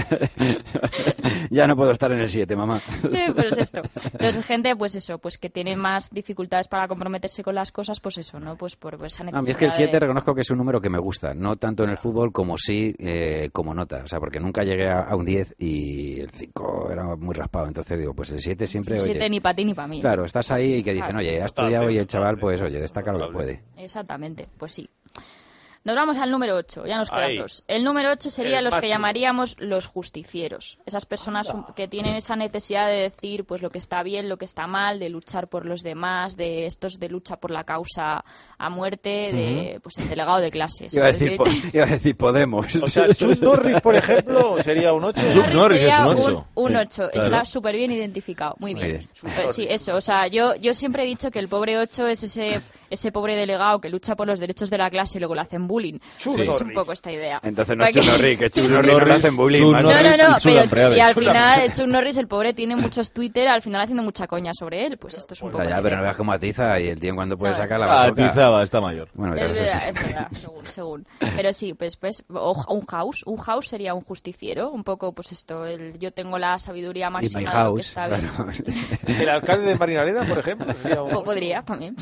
Speaker 4: Ya no puedo estar en el siete, mamá.
Speaker 8: Eh, pues esto. Entonces, gente, pues eso, pues que tiene más dificultades para comprometerse con las cosas, pues eso, ¿no? Pues por esa
Speaker 4: A
Speaker 8: necesidad.
Speaker 4: mí es que el siete
Speaker 8: de-
Speaker 4: reconozco que es un número que me gusta, no tanto en el fútbol como sí eh, como nota, o sea, porque nunca llegué a, a un diez y el cinco era muy raspado, entonces digo, pues el siete siempre,
Speaker 8: un siete
Speaker 4: oye,
Speaker 8: ni para ti ni para mí.
Speaker 4: claro, estás ahí y que dicen, oye, ha estudiado y el chaval, pues oye, destaca lo que puede.
Speaker 8: Exactamente, pues sí. Nos vamos al número ocho, ya nos quedan
Speaker 5: Ahí.
Speaker 8: dos. El número ocho sería
Speaker 5: El
Speaker 8: los
Speaker 5: más
Speaker 8: que
Speaker 5: chulo.
Speaker 8: llamaríamos los justicieros. Esas personas un- que tienen esa necesidad de decir pues lo que está bien, lo que está mal, de luchar por los demás, de estos de lucha por la causa a muerte, de pues el delegado de clases.
Speaker 4: Iba a decir,
Speaker 8: Es
Speaker 4: po-
Speaker 8: decir,
Speaker 4: iba a decir Podemos.
Speaker 5: O sea, Chuck Norris, por ejemplo, sería un ocho.
Speaker 7: Chuck Norris es
Speaker 8: sería
Speaker 7: un ocho.
Speaker 8: Un,
Speaker 7: Sí,
Speaker 8: ocho.
Speaker 7: claro.
Speaker 8: Está súper bien identificado. Muy
Speaker 4: Muy
Speaker 8: bien.
Speaker 4: bien.
Speaker 8: Pues sí, eso. O sea, yo, yo siempre he dicho que el pobre ocho es ese, ese pobre delegado que lucha por los derechos de la clase y luego le hacen bullying.
Speaker 5: Chuck
Speaker 8: Pues es un
Speaker 5: Norris.
Speaker 8: poco esta idea.
Speaker 4: Entonces no
Speaker 8: Para
Speaker 4: es Chuck
Speaker 8: que-
Speaker 4: Norris, que Chuck
Speaker 7: Chuck
Speaker 4: Norris no le
Speaker 7: Norris-
Speaker 4: hacen bullying,
Speaker 7: Chuck
Speaker 4: macho.
Speaker 8: No, no,
Speaker 7: Norris
Speaker 8: no,
Speaker 7: y Chuck
Speaker 8: pero
Speaker 7: Ampreave.
Speaker 8: y al
Speaker 5: Chuck
Speaker 8: final
Speaker 5: Ampreave.
Speaker 8: el Chuck Norris, el pobre, tiene muchos Twitter al final haciendo mucha coña sobre él. Pues esto es un
Speaker 4: O
Speaker 8: poco
Speaker 4: sea, ya,
Speaker 8: la
Speaker 4: pero
Speaker 8: idea.
Speaker 4: no veas cómo atiza y el tío en cuando puede
Speaker 8: No,
Speaker 4: sacar
Speaker 8: es-
Speaker 4: la
Speaker 7: Ah,
Speaker 4: boca.
Speaker 7: Tizaba, está mayor.
Speaker 4: Bueno,
Speaker 8: Es
Speaker 4: claro, eso
Speaker 8: verdad,
Speaker 4: sí.
Speaker 8: es verdad, según, según. Pero sí, pues, pues o- un house, un house sería un justiciero, un poco, pues esto, el, yo tengo la sabiduría
Speaker 4: Y
Speaker 8: máxima
Speaker 4: my
Speaker 8: de lo que
Speaker 4: house,
Speaker 8: está bien.
Speaker 4: claro.
Speaker 5: El alcalde de Marinaleda, por ejemplo. Sería un
Speaker 8: O
Speaker 5: ocho.
Speaker 8: podría también.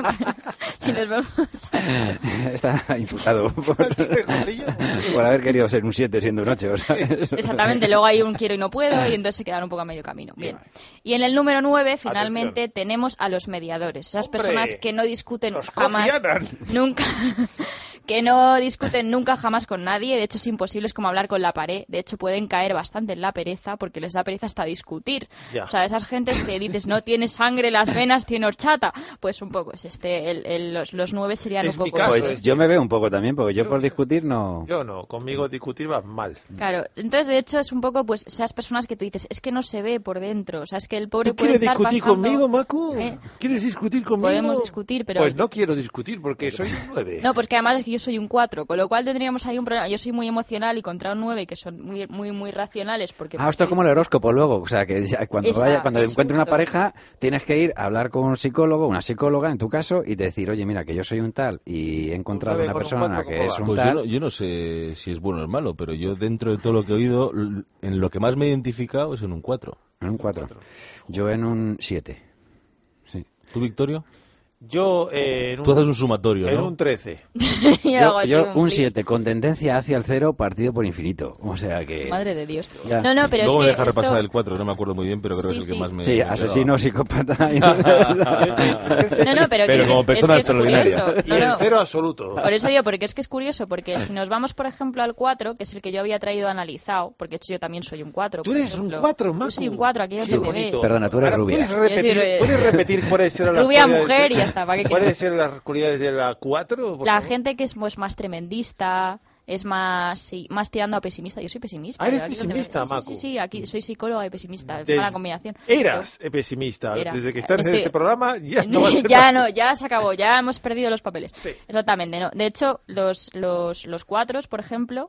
Speaker 8: Si nos vemos a eso.
Speaker 4: Está imputado por,
Speaker 5: Sánchez Gordillo.
Speaker 4: por haber querido ser un siete siendo un ocho.
Speaker 8: Exactamente, luego hay un quiero y no puedo y entonces se quedan un poco a medio camino. Bien. Y en el número nueve, finalmente, tenemos a los mediadores. Esas
Speaker 5: ¡Hombre!
Speaker 8: personas que no discuten
Speaker 5: Los
Speaker 8: jamás,
Speaker 5: Kofi Annan.
Speaker 8: nunca, que no discuten nunca jamás con nadie. De hecho, es imposible, es como hablar con la pared. De hecho, pueden caer bastante en la pereza porque les da pereza hasta discutir.
Speaker 5: Ya.
Speaker 8: O sea, esas gentes que dices, no tiene sangre en las venas, tiene horchata. Pues un poco es este, el- el- los, los nueve serían
Speaker 5: Es
Speaker 8: un
Speaker 5: mi
Speaker 8: poco...
Speaker 5: caso,
Speaker 4: Pues
Speaker 5: es-
Speaker 4: yo me veo un poco también, porque yo
Speaker 5: Yo-
Speaker 4: por discutir no...
Speaker 5: Yo no, conmigo discutir va mal.
Speaker 8: Claro, entonces de hecho es un poco pues esas personas que tú dices, es que no se ve por dentro, o sea, es que el pobre
Speaker 5: ¿Tú
Speaker 8: puede
Speaker 5: quieres
Speaker 8: estar
Speaker 5: discutir
Speaker 8: pasando...
Speaker 5: conmigo, Macu?
Speaker 8: ¿Eh?
Speaker 5: ¿Quieres discutir conmigo?
Speaker 8: Podemos discutir, pero-
Speaker 5: Pues no quiero discutir porque soy un nueve.
Speaker 8: No, porque además es que yo soy un cuatro, con lo cual tendríamos ahí un problema. Yo soy muy emocional y contra un nueve que son muy muy muy racionales porque...
Speaker 4: Ah, esto es como el horóscopo luego, o sea, que ya cuando
Speaker 8: Esa,
Speaker 4: vaya, cuando
Speaker 8: es
Speaker 4: encuentres una
Speaker 8: justo.
Speaker 4: pareja, tienes que ir a hablar con un psicólogo, una psicóloga en tu caso, y te decir, oye, mira, que yo soy un tal y he encontrado
Speaker 5: nueve
Speaker 4: una
Speaker 5: con un
Speaker 4: persona
Speaker 5: cuatro,
Speaker 4: que
Speaker 5: ¿cómo
Speaker 4: es
Speaker 5: va?
Speaker 4: un
Speaker 7: Pues yo
Speaker 4: tal...
Speaker 7: no, yo no sé si es bueno o es malo, pero yo dentro de todo lo que he oído, l- en lo que más me he identificado es en un cuatro.
Speaker 4: En un cuatro. Yo en un siete. Sí.
Speaker 7: ¿Tú, Victorio?
Speaker 5: Yo eh, en un,
Speaker 7: Tú haces un sumatorio,
Speaker 5: en
Speaker 7: ¿no?
Speaker 5: un trece.
Speaker 8: Yo hago
Speaker 4: Yo,
Speaker 8: aquí
Speaker 4: yo un
Speaker 8: blitz.
Speaker 4: siete con tendencia hacia el cero partido por infinito. O sea que...
Speaker 8: Madre de Dios.
Speaker 4: Ya.
Speaker 8: No, no, pero
Speaker 7: Luego me
Speaker 8: es que
Speaker 7: deja
Speaker 8: esto-
Speaker 7: repasar el cuatro, no me acuerdo muy bien, pero creo
Speaker 8: Sí,
Speaker 7: que es el
Speaker 8: sí.
Speaker 7: que más me...
Speaker 4: Sí,
Speaker 7: me
Speaker 4: asesino, psicópata... y-
Speaker 8: No, no, pero, que
Speaker 7: Pero
Speaker 8: es que
Speaker 7: como
Speaker 8: es-
Speaker 7: persona
Speaker 8: es que es
Speaker 7: extraordinaria.
Speaker 8: curioso.
Speaker 5: Y
Speaker 8: No,
Speaker 5: el
Speaker 8: no.
Speaker 5: cero absoluto.
Speaker 8: Por eso digo, porque es que es curioso, porque si nos vamos, por ejemplo, al cuatro, que es el que yo había traído analizado, porque de hecho yo también soy un cuatro.
Speaker 5: Tú
Speaker 8: por
Speaker 5: eres un
Speaker 8: ejemplo.
Speaker 5: cuatro, Macu.
Speaker 8: Yo soy un cuatro, aquí no
Speaker 5: Qué
Speaker 8: te me
Speaker 5: bonito.
Speaker 8: ves.
Speaker 4: Perdona, tú eres
Speaker 5: Ahora,
Speaker 4: rubia.
Speaker 5: ¿Puedes
Speaker 8: Yo soy
Speaker 5: repetir,
Speaker 8: rubia.
Speaker 5: ¿puedes repetir cuáles eran las
Speaker 8: Rubia,
Speaker 5: cualidades
Speaker 8: mujer
Speaker 5: de-
Speaker 8: y ya está, ¿para qué
Speaker 5: ¿Cuáles
Speaker 8: quieres?
Speaker 5: eran las cualidades de la cuatro? por
Speaker 8: La
Speaker 5: favor?
Speaker 8: gente que es pues, más tremendista, es más sí, más tirando a pesimista. Yo soy pesimista.
Speaker 5: Ah, eres
Speaker 8: yo aquí no te me-
Speaker 5: pesimista,
Speaker 8: sí, sí,
Speaker 5: Macu.
Speaker 8: sí, sí, aquí soy psicóloga y pesimista. Es
Speaker 5: Des-
Speaker 8: mala combinación.
Speaker 5: Eras eh, pesimista.
Speaker 8: Era.
Speaker 5: Desde que estás en
Speaker 8: Estoy-
Speaker 5: este programa ya no vas a ser
Speaker 8: ya
Speaker 5: más-
Speaker 8: no, ya se acabó, ya hemos perdido los papeles.
Speaker 5: Sí.
Speaker 8: Exactamente, no. De hecho, los, los, los cuatros, por ejemplo,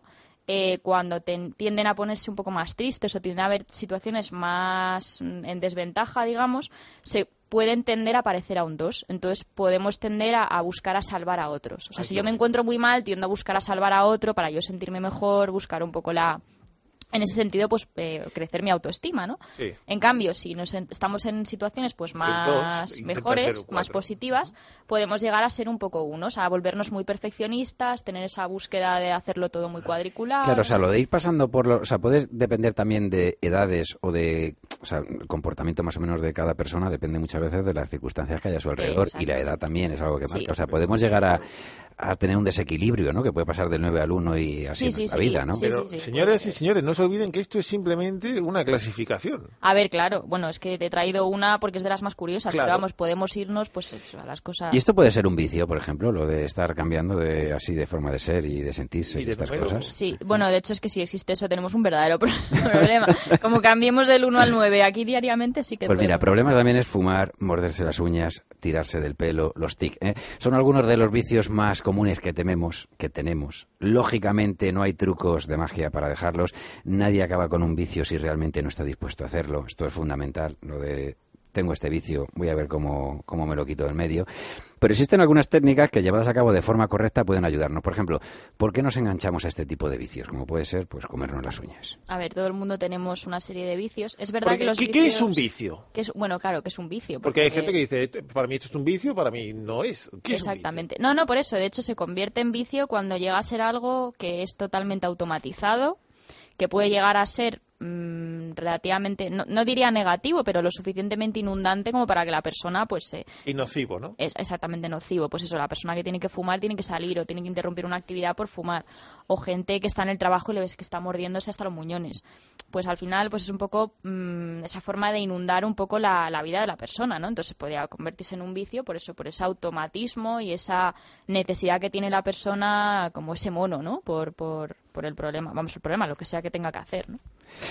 Speaker 8: eh, cuando ten, tienden a ponerse un poco más tristes o tienden a haber situaciones más mm, en desventaja, digamos, se pueden tender a parecer a un dos. Entonces podemos tender a, a buscar a salvar a otros. O sea,
Speaker 5: Ay,
Speaker 8: si
Speaker 5: qué
Speaker 8: yo me
Speaker 5: bueno.
Speaker 8: encuentro muy mal, tiendo a buscar a salvar a otro para yo sentirme mejor, buscar un poco la... En ese sentido, pues eh, crecer mi autoestima, ¿no?
Speaker 5: Sí.
Speaker 8: En cambio, si nos en- estamos en situaciones pues más
Speaker 5: dos, intenta
Speaker 8: mejores,
Speaker 5: ser un
Speaker 8: más
Speaker 5: cuatro.
Speaker 8: positivas, podemos llegar a ser un poco unos, a volvernos muy perfeccionistas, tener esa búsqueda de hacerlo todo muy cuadriculado.
Speaker 4: Claro, o sea, lo de ir pasando por lo, o sea, puede depender también de edades o de, o sea, el comportamiento más o menos de cada persona depende muchas veces de las circunstancias que haya a su alrededor
Speaker 8: Exacto.
Speaker 4: y la edad también es algo que
Speaker 8: Sí.
Speaker 4: marca. O sea, podemos llegar a, a tener un desequilibrio, ¿no? Que puede pasar del nueve al uno y así
Speaker 8: Sí,
Speaker 4: en
Speaker 8: sí,
Speaker 4: nuestra
Speaker 8: sí.
Speaker 4: vida, ¿no?
Speaker 8: Sí,
Speaker 5: Pero,
Speaker 8: sí, sí,
Speaker 5: señoras
Speaker 8: puede
Speaker 5: y
Speaker 8: ser.
Speaker 5: señores, no se olviden que esto es simplemente una clasificación.
Speaker 8: A ver, claro, bueno, es que te he traído una porque es de las más curiosas,
Speaker 5: Claro.
Speaker 8: pero vamos, podemos irnos pues eso, a las cosas...
Speaker 4: Y esto puede ser un vicio, por ejemplo, lo de estar cambiando de así de forma de ser y de sentirse
Speaker 5: Y
Speaker 4: y,
Speaker 5: de
Speaker 4: estas
Speaker 5: número.
Speaker 4: cosas.
Speaker 8: Sí, bueno, de hecho es que si existe eso tenemos un verdadero pro- problema. Como cambiemos del uno al nueve aquí diariamente sí que
Speaker 4: Pues mira,
Speaker 8: podemos.
Speaker 4: problema también es fumar, morderse las uñas, tirarse del pelo, los tics. ¿eh? Son algunos de los vicios más comunes que tememos, que tenemos. Lógicamente no hay trucos de magia para dejarlos. Nadie acaba con un vicio si realmente no está dispuesto a hacerlo. Esto es fundamental, lo de tengo este vicio, voy a ver cómo, cómo me lo quito del medio. Pero existen algunas técnicas que llevadas a cabo de forma correcta pueden ayudarnos. Por ejemplo, ¿por qué nos enganchamos a este tipo de vicios? Como puede ser, pues comernos las uñas.
Speaker 8: A ver, todo el mundo tenemos una serie de vicios. Es verdad
Speaker 5: Porque,
Speaker 8: que los
Speaker 5: ¿qué,
Speaker 8: vicios...
Speaker 5: qué es un vicio?
Speaker 8: que es- bueno, claro, que es un vicio.
Speaker 5: Porque hay gente que dice, para mí esto es un vicio, para mí no es. ¿Qué es un
Speaker 8: Exactamente. No, no, por eso. De hecho, se convierte en vicio cuando llega a ser algo que es totalmente automatizado, que puede llegar a ser mm, relativamente, no, no diría negativo, pero lo suficientemente inundante como para que la persona, pues, se
Speaker 5: vicio? Y nocivo, ¿no?
Speaker 8: es exactamente nocivo. Pues eso, la persona que tiene que fumar tiene que salir o tiene que interrumpir una actividad por fumar. O gente que está en el trabajo y le ves que está mordiéndose hasta los muñones. Pues al final, pues es un poco mmm, esa forma de inundar un poco la, la vida de la persona, ¿no? Entonces podría convertirse en un vicio por eso, por ese automatismo y esa necesidad que tiene la persona como ese mono, ¿no? Por, por, por el problema, vamos, el problema, lo que sea que tenga que hacer, ¿no?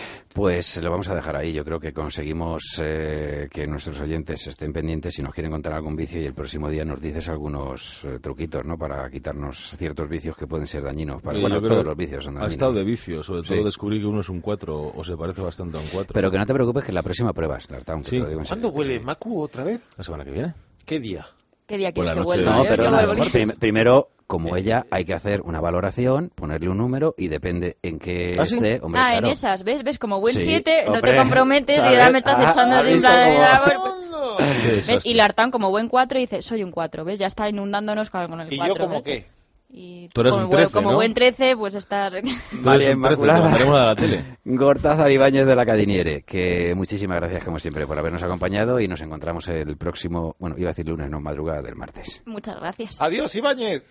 Speaker 4: Pues lo vamos a dejar ahí. Yo creo que conseguimos eh, que nuestros oyentes estén pendientes si nos quieren contar algún vicio y el próximo día nos dices algunos eh, truquitos, ¿no? Para quitarnos ciertos vicios que pueden ser dañinos. Para,
Speaker 7: Sí,
Speaker 4: bueno,
Speaker 7: yo creo
Speaker 4: todos
Speaker 7: que
Speaker 4: los vicios son
Speaker 7: Ha
Speaker 4: dañinos.
Speaker 7: estado de vicio, sobre todo
Speaker 4: Sí.
Speaker 7: descubrir que uno es un cuatro o se parece bastante a un cuatro.
Speaker 4: Pero que no te preocupes que la próxima prueba es Lartaun, que
Speaker 7: Sí.
Speaker 4: te lo digo en
Speaker 5: ¿Cuándo
Speaker 4: serio.
Speaker 5: huele
Speaker 4: Sí.
Speaker 5: Macu otra vez?
Speaker 7: ¿La semana que viene?
Speaker 5: ¿Qué día?
Speaker 8: ¿Qué día
Speaker 7: Por la
Speaker 8: quieres que
Speaker 7: noche.
Speaker 8: vuelva?
Speaker 4: No,
Speaker 8: eh?
Speaker 4: pero
Speaker 8: Que
Speaker 4: nada,
Speaker 8: vuelva.
Speaker 4: prim- primero, como ella, hay que hacer una valoración, ponerle un número y depende en qué
Speaker 7: ¿Ah, sí?
Speaker 4: esté. Hombre,
Speaker 8: Ah,
Speaker 4: claro.
Speaker 8: en esas, ¿ves? ¿Ves? Como buen
Speaker 4: Sí,
Speaker 8: siete, no te
Speaker 4: hombre,
Speaker 8: comprometes y
Speaker 4: ¿sabes?
Speaker 8: ahora me estás
Speaker 4: Ah,
Speaker 8: echando
Speaker 4: ¿has
Speaker 8: así en
Speaker 4: visto
Speaker 8: plan,
Speaker 4: cómo-
Speaker 8: ah, bueno,
Speaker 5: ¡Hondo!
Speaker 7: Qué
Speaker 8: ¿ves?
Speaker 7: desastre.
Speaker 8: Y Lartán como buen cuatro dice, soy un cuatro, ¿ves? Ya está inundándonos con con el
Speaker 5: ¿Y
Speaker 8: cuatro.
Speaker 5: yo como
Speaker 8: ¿ves?
Speaker 5: qué?
Speaker 8: Y
Speaker 7: Tú eres
Speaker 8: como,
Speaker 7: un
Speaker 8: buen-
Speaker 7: trece,
Speaker 8: como
Speaker 7: ¿no?
Speaker 8: buen trece, pues estás...
Speaker 7: Tú eres
Speaker 4: María
Speaker 7: un trece, te
Speaker 4: Inmaculada.
Speaker 7: mandaremos a la tele.
Speaker 4: Gortázar Ibáñez de la Cadiniere, que muchísimas gracias como siempre por habernos acompañado y nos encontramos el próximo, bueno, iba a decir lunes, no, madrugada del martes.
Speaker 8: Muchas gracias.
Speaker 5: Adiós, Ibáñez.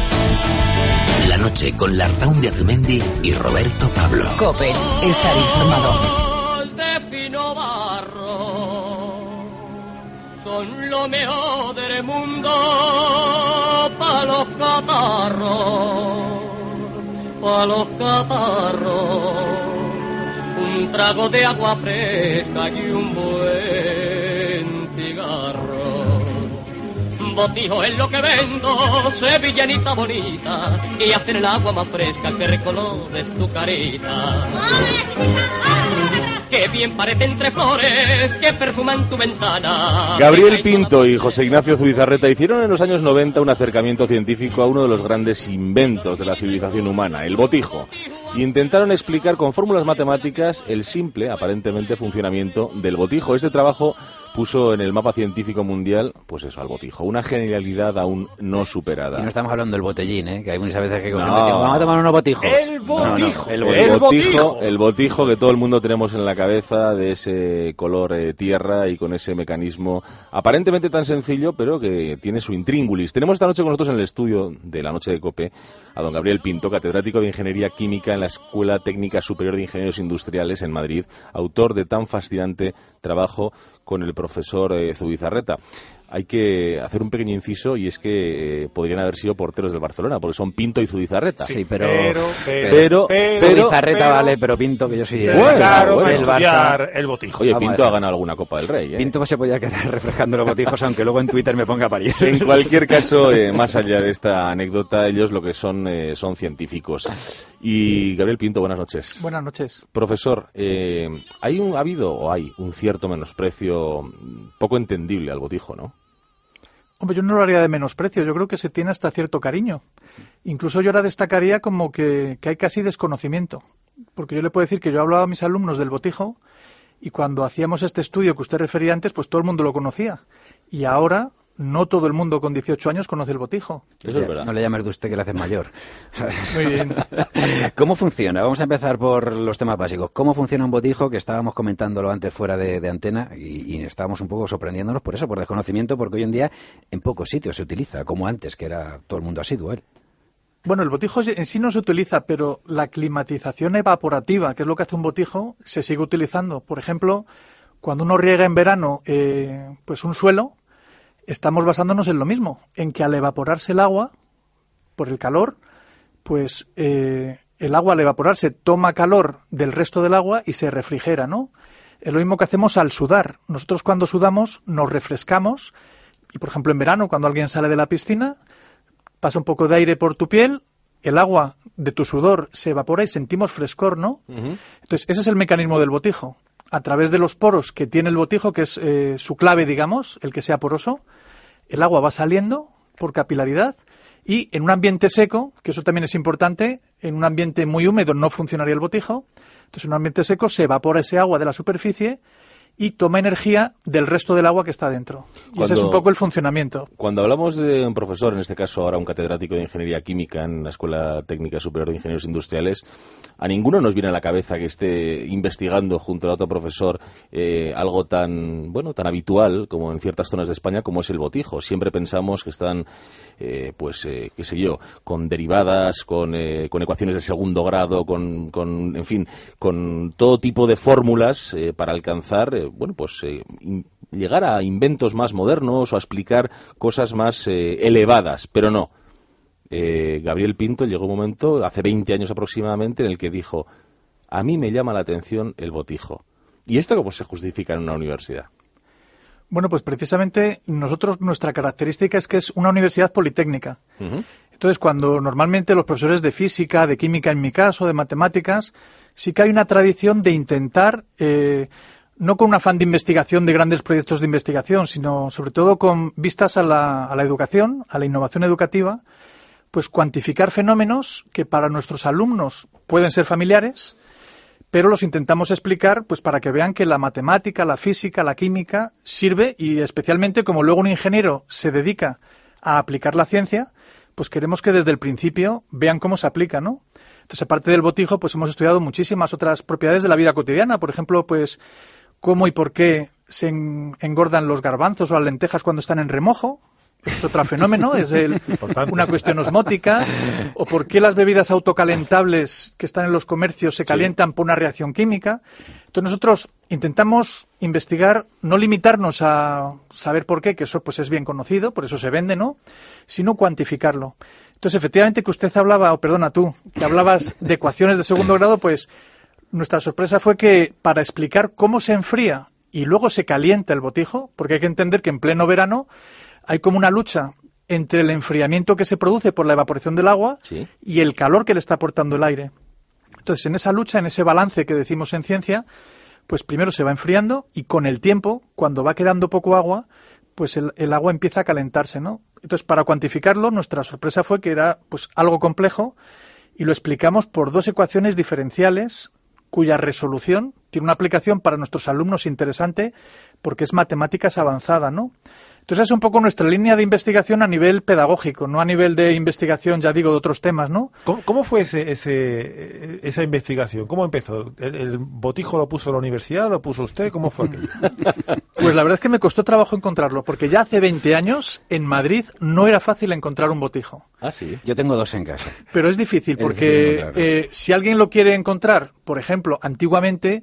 Speaker 1: La noche con Lartaun de Azumendi y Roberto Pablo.
Speaker 2: COPE. Estar informado.
Speaker 9: De fino barro son lo mejor del mundo pa' los catarros, pa' los catarros, un trago de agua fresca y un buen cigarro. Botijo es lo que vendo, sevillanita bonita, y hacen el agua más fresca que recolores tu carita. Que bien parece entre flores que perfuman tu ventana.
Speaker 7: Gabriel Pinto y José Ignacio Zubizarreta hicieron en los años noventa un acercamiento científico a uno de los grandes inventos de la civilización humana, el botijo. Y intentaron explicar con fórmulas matemáticas el simple, aparentemente, funcionamiento del botijo. Este trabajo puso en el mapa científico mundial, pues eso, al botijo. Una genialidad aún no superada.
Speaker 4: Y no estamos hablando del botellín, ¿eh? Que hay muchas veces que
Speaker 7: No.
Speaker 4: vamos a tomar unos botijos.
Speaker 5: El
Speaker 4: No, no,
Speaker 5: botijo.
Speaker 4: el
Speaker 7: El,
Speaker 4: botijo.
Speaker 5: El
Speaker 7: botijo,
Speaker 5: botijo.
Speaker 7: el botijo que todo el mundo tenemos en la cabeza, de ese color eh, tierra y con ese mecanismo aparentemente tan sencillo, pero que tiene su intríngulis. Tenemos esta noche con nosotros en el estudio de la Noche de COPE a don Gabriel Pinto, catedrático de Ingeniería Química en la Escuela Técnica Superior de Ingenieros Industriales en Madrid, autor de tan fascinante trabajo con el profesor eh, Zubizarreta. hay que hacer un pequeño inciso, y es que eh, podrían haber sido porteros del Barcelona, porque son Pinto y Zubizarreta.
Speaker 4: Sí, pero...
Speaker 5: Pero,
Speaker 7: pero,
Speaker 5: pero, pero,
Speaker 4: Zubizarreta
Speaker 5: pero-
Speaker 4: vale, pero Pinto, que yo soy...
Speaker 5: Sí,
Speaker 4: del
Speaker 7: Bueno,
Speaker 4: Barça,
Speaker 5: claro, para
Speaker 4: del
Speaker 5: estudiar
Speaker 4: Barça.
Speaker 5: el botijo.
Speaker 7: Oye,
Speaker 4: Vamos a
Speaker 7: Pinto ha
Speaker 4: dejar.
Speaker 7: ganado alguna Copa del Rey, ¿eh?
Speaker 4: Pinto se podía quedar refrescando los botijos, aunque luego en Twitter me ponga a parir.
Speaker 7: En cualquier caso, eh, más allá de esta anécdota, ellos lo que son eh, son científicos. Y Gabriel Pinto, buenas noches.
Speaker 10: Buenas noches.
Speaker 7: Profesor, eh, ¿hay un, ¿ha habido o hay un cierto menosprecio mm, poco entendible al botijo, no?
Speaker 10: Hombre, yo no lo haría de menosprecio, yo creo que se tiene hasta cierto cariño. Incluso yo ahora destacaría como que, que hay casi desconocimiento. Porque yo le puedo decir que yo hablaba a mis alumnos del botijo y cuando hacíamos este estudio que usted refería antes, pues todo el mundo lo conocía. Y ahora no todo el mundo con dieciocho años conoce el botijo.
Speaker 7: Eso es verdad.
Speaker 4: No le llames de usted que le haces mayor.
Speaker 10: Muy bien.
Speaker 4: ¿Cómo funciona? Vamos a empezar por los temas básicos. ¿Cómo funciona un botijo? Que estábamos comentándolo antes fuera de, de antena y, y estábamos un poco sorprendiéndonos por eso, por desconocimiento, porque hoy en día en pocos sitios se utiliza, como antes, que era todo el mundo asiduo. ¿eh?
Speaker 10: Bueno, el botijo en sí no se utiliza, pero la climatización evaporativa, que es lo que hace un botijo, se sigue utilizando. Por ejemplo, cuando uno riega en verano eh, pues un suelo, estamos basándonos en lo mismo, en que al evaporarse el agua, por el calor, pues eh, el agua al evaporarse toma calor del resto del agua y se refrigera, ¿no? Es lo mismo que hacemos al sudar. Nosotros cuando sudamos nos refrescamos y, por ejemplo, en verano, cuando alguien sale de la piscina, pasa un poco de aire por tu piel, el agua de tu sudor se evapora y sentimos frescor, ¿no?
Speaker 7: Uh-huh.
Speaker 10: Entonces, ese es el mecanismo del botijo. A través de los poros que tiene el botijo, que es eh, su clave, digamos, el que sea poroso, el agua va saliendo por capilaridad y en un ambiente seco, que eso también es importante, en un ambiente muy húmedo no funcionaría el botijo, entonces en un ambiente seco se evapora ese agua de la superficie y toma energía del resto del agua que está dentro. Y
Speaker 7: Cuando-
Speaker 10: ese es un poco el funcionamiento.
Speaker 7: Cuando hablamos de un profesor, en este caso ahora un catedrático de Ingeniería Química en la Escuela Técnica Superior de Ingenieros Industriales, a ninguno nos viene a la cabeza que esté investigando junto a otro profesor eh, algo tan bueno tan habitual como en ciertas zonas de España como es el botijo. Siempre pensamos que están, eh, pues, eh, qué sé yo, con derivadas, con, eh, con ecuaciones de segundo grado, con, con, en fin, con todo tipo de fórmulas eh, para alcanzar, eh, bueno, pues eh, in- llegar a inventos más modernos o a explicar cosas más eh, elevadas, pero no. Eh, Gabriel Pinto llegó un momento, hace veinte años aproximadamente, en el que dijo, a mí me llama la atención el botijo. ¿Y esto cómo se justifica en una universidad?
Speaker 10: Bueno, pues precisamente nosotros, nuestra característica es que es una universidad politécnica.
Speaker 7: Uh-huh.
Speaker 10: Entonces, cuando normalmente los profesores de física, de química en mi caso, de matemáticas, sí que hay una tradición de intentar, eh, no con un afán de investigación, de grandes proyectos de investigación, sino sobre todo con vistas a la, a la educación, a la innovación educativa, pues cuantificar fenómenos que para nuestros alumnos pueden ser familiares, pero los intentamos explicar pues para que vean que la matemática, la física, la química sirve y especialmente como luego un ingeniero se dedica a aplicar la ciencia, pues queremos que desde el principio vean cómo se aplica, ¿no? Entonces, aparte del botijo, pues hemos estudiado muchísimas otras propiedades de la vida cotidiana, por ejemplo, pues cómo y por qué se en- engordan los garbanzos o las lentejas cuando están en remojo. Eso es otro fenómeno, es el-
Speaker 5: Importante.
Speaker 10: una cuestión osmótica. O por qué las bebidas autocalentables que están en los comercios se calientan por una reacción química. Entonces nosotros intentamos investigar, no limitarnos a saber por qué, que eso pues es bien conocido, por eso se vende, ¿no? Sino cuantificarlo. Entonces, efectivamente, que usted hablaba, o perdona tú, que hablabas de ecuaciones de segundo grado, pues nuestra sorpresa fue que para explicar cómo se enfría y luego se calienta el botijo, porque hay que entender que en pleno verano hay como una lucha entre el enfriamiento que se produce por la evaporación del agua
Speaker 7: Sí.
Speaker 10: y el calor que le está aportando el aire. Entonces, en esa lucha, en ese balance que decimos en ciencia, pues primero se va enfriando y con el tiempo, cuando va quedando poco agua, pues el, el agua empieza a calentarse, ¿no? Entonces, para cuantificarlo, nuestra sorpresa fue que era pues algo complejo y lo explicamos por dos ecuaciones diferenciales cuya resolución tiene una aplicación para nuestros alumnos interesante porque es matemáticas avanzada, ¿no? Entonces es un poco nuestra línea de investigación a nivel pedagógico, no a nivel de investigación, ya digo, de otros temas, ¿no?
Speaker 5: ¿Cómo, cómo fue ese, ese, esa investigación? ¿Cómo empezó? ¿El, el botijo lo puso la universidad? ¿Lo puso usted? ¿Cómo fue aquello?
Speaker 10: Pues la verdad es que me costó trabajo encontrarlo, porque ya hace veinte años en Madrid no era fácil encontrar un botijo.
Speaker 7: Ah, sí.
Speaker 4: Yo tengo dos en casa.
Speaker 10: Pero es difícil,
Speaker 4: Es
Speaker 10: porque
Speaker 4: difícil encontrarlo.
Speaker 10: eh, si alguien lo quiere encontrar, por ejemplo, antiguamente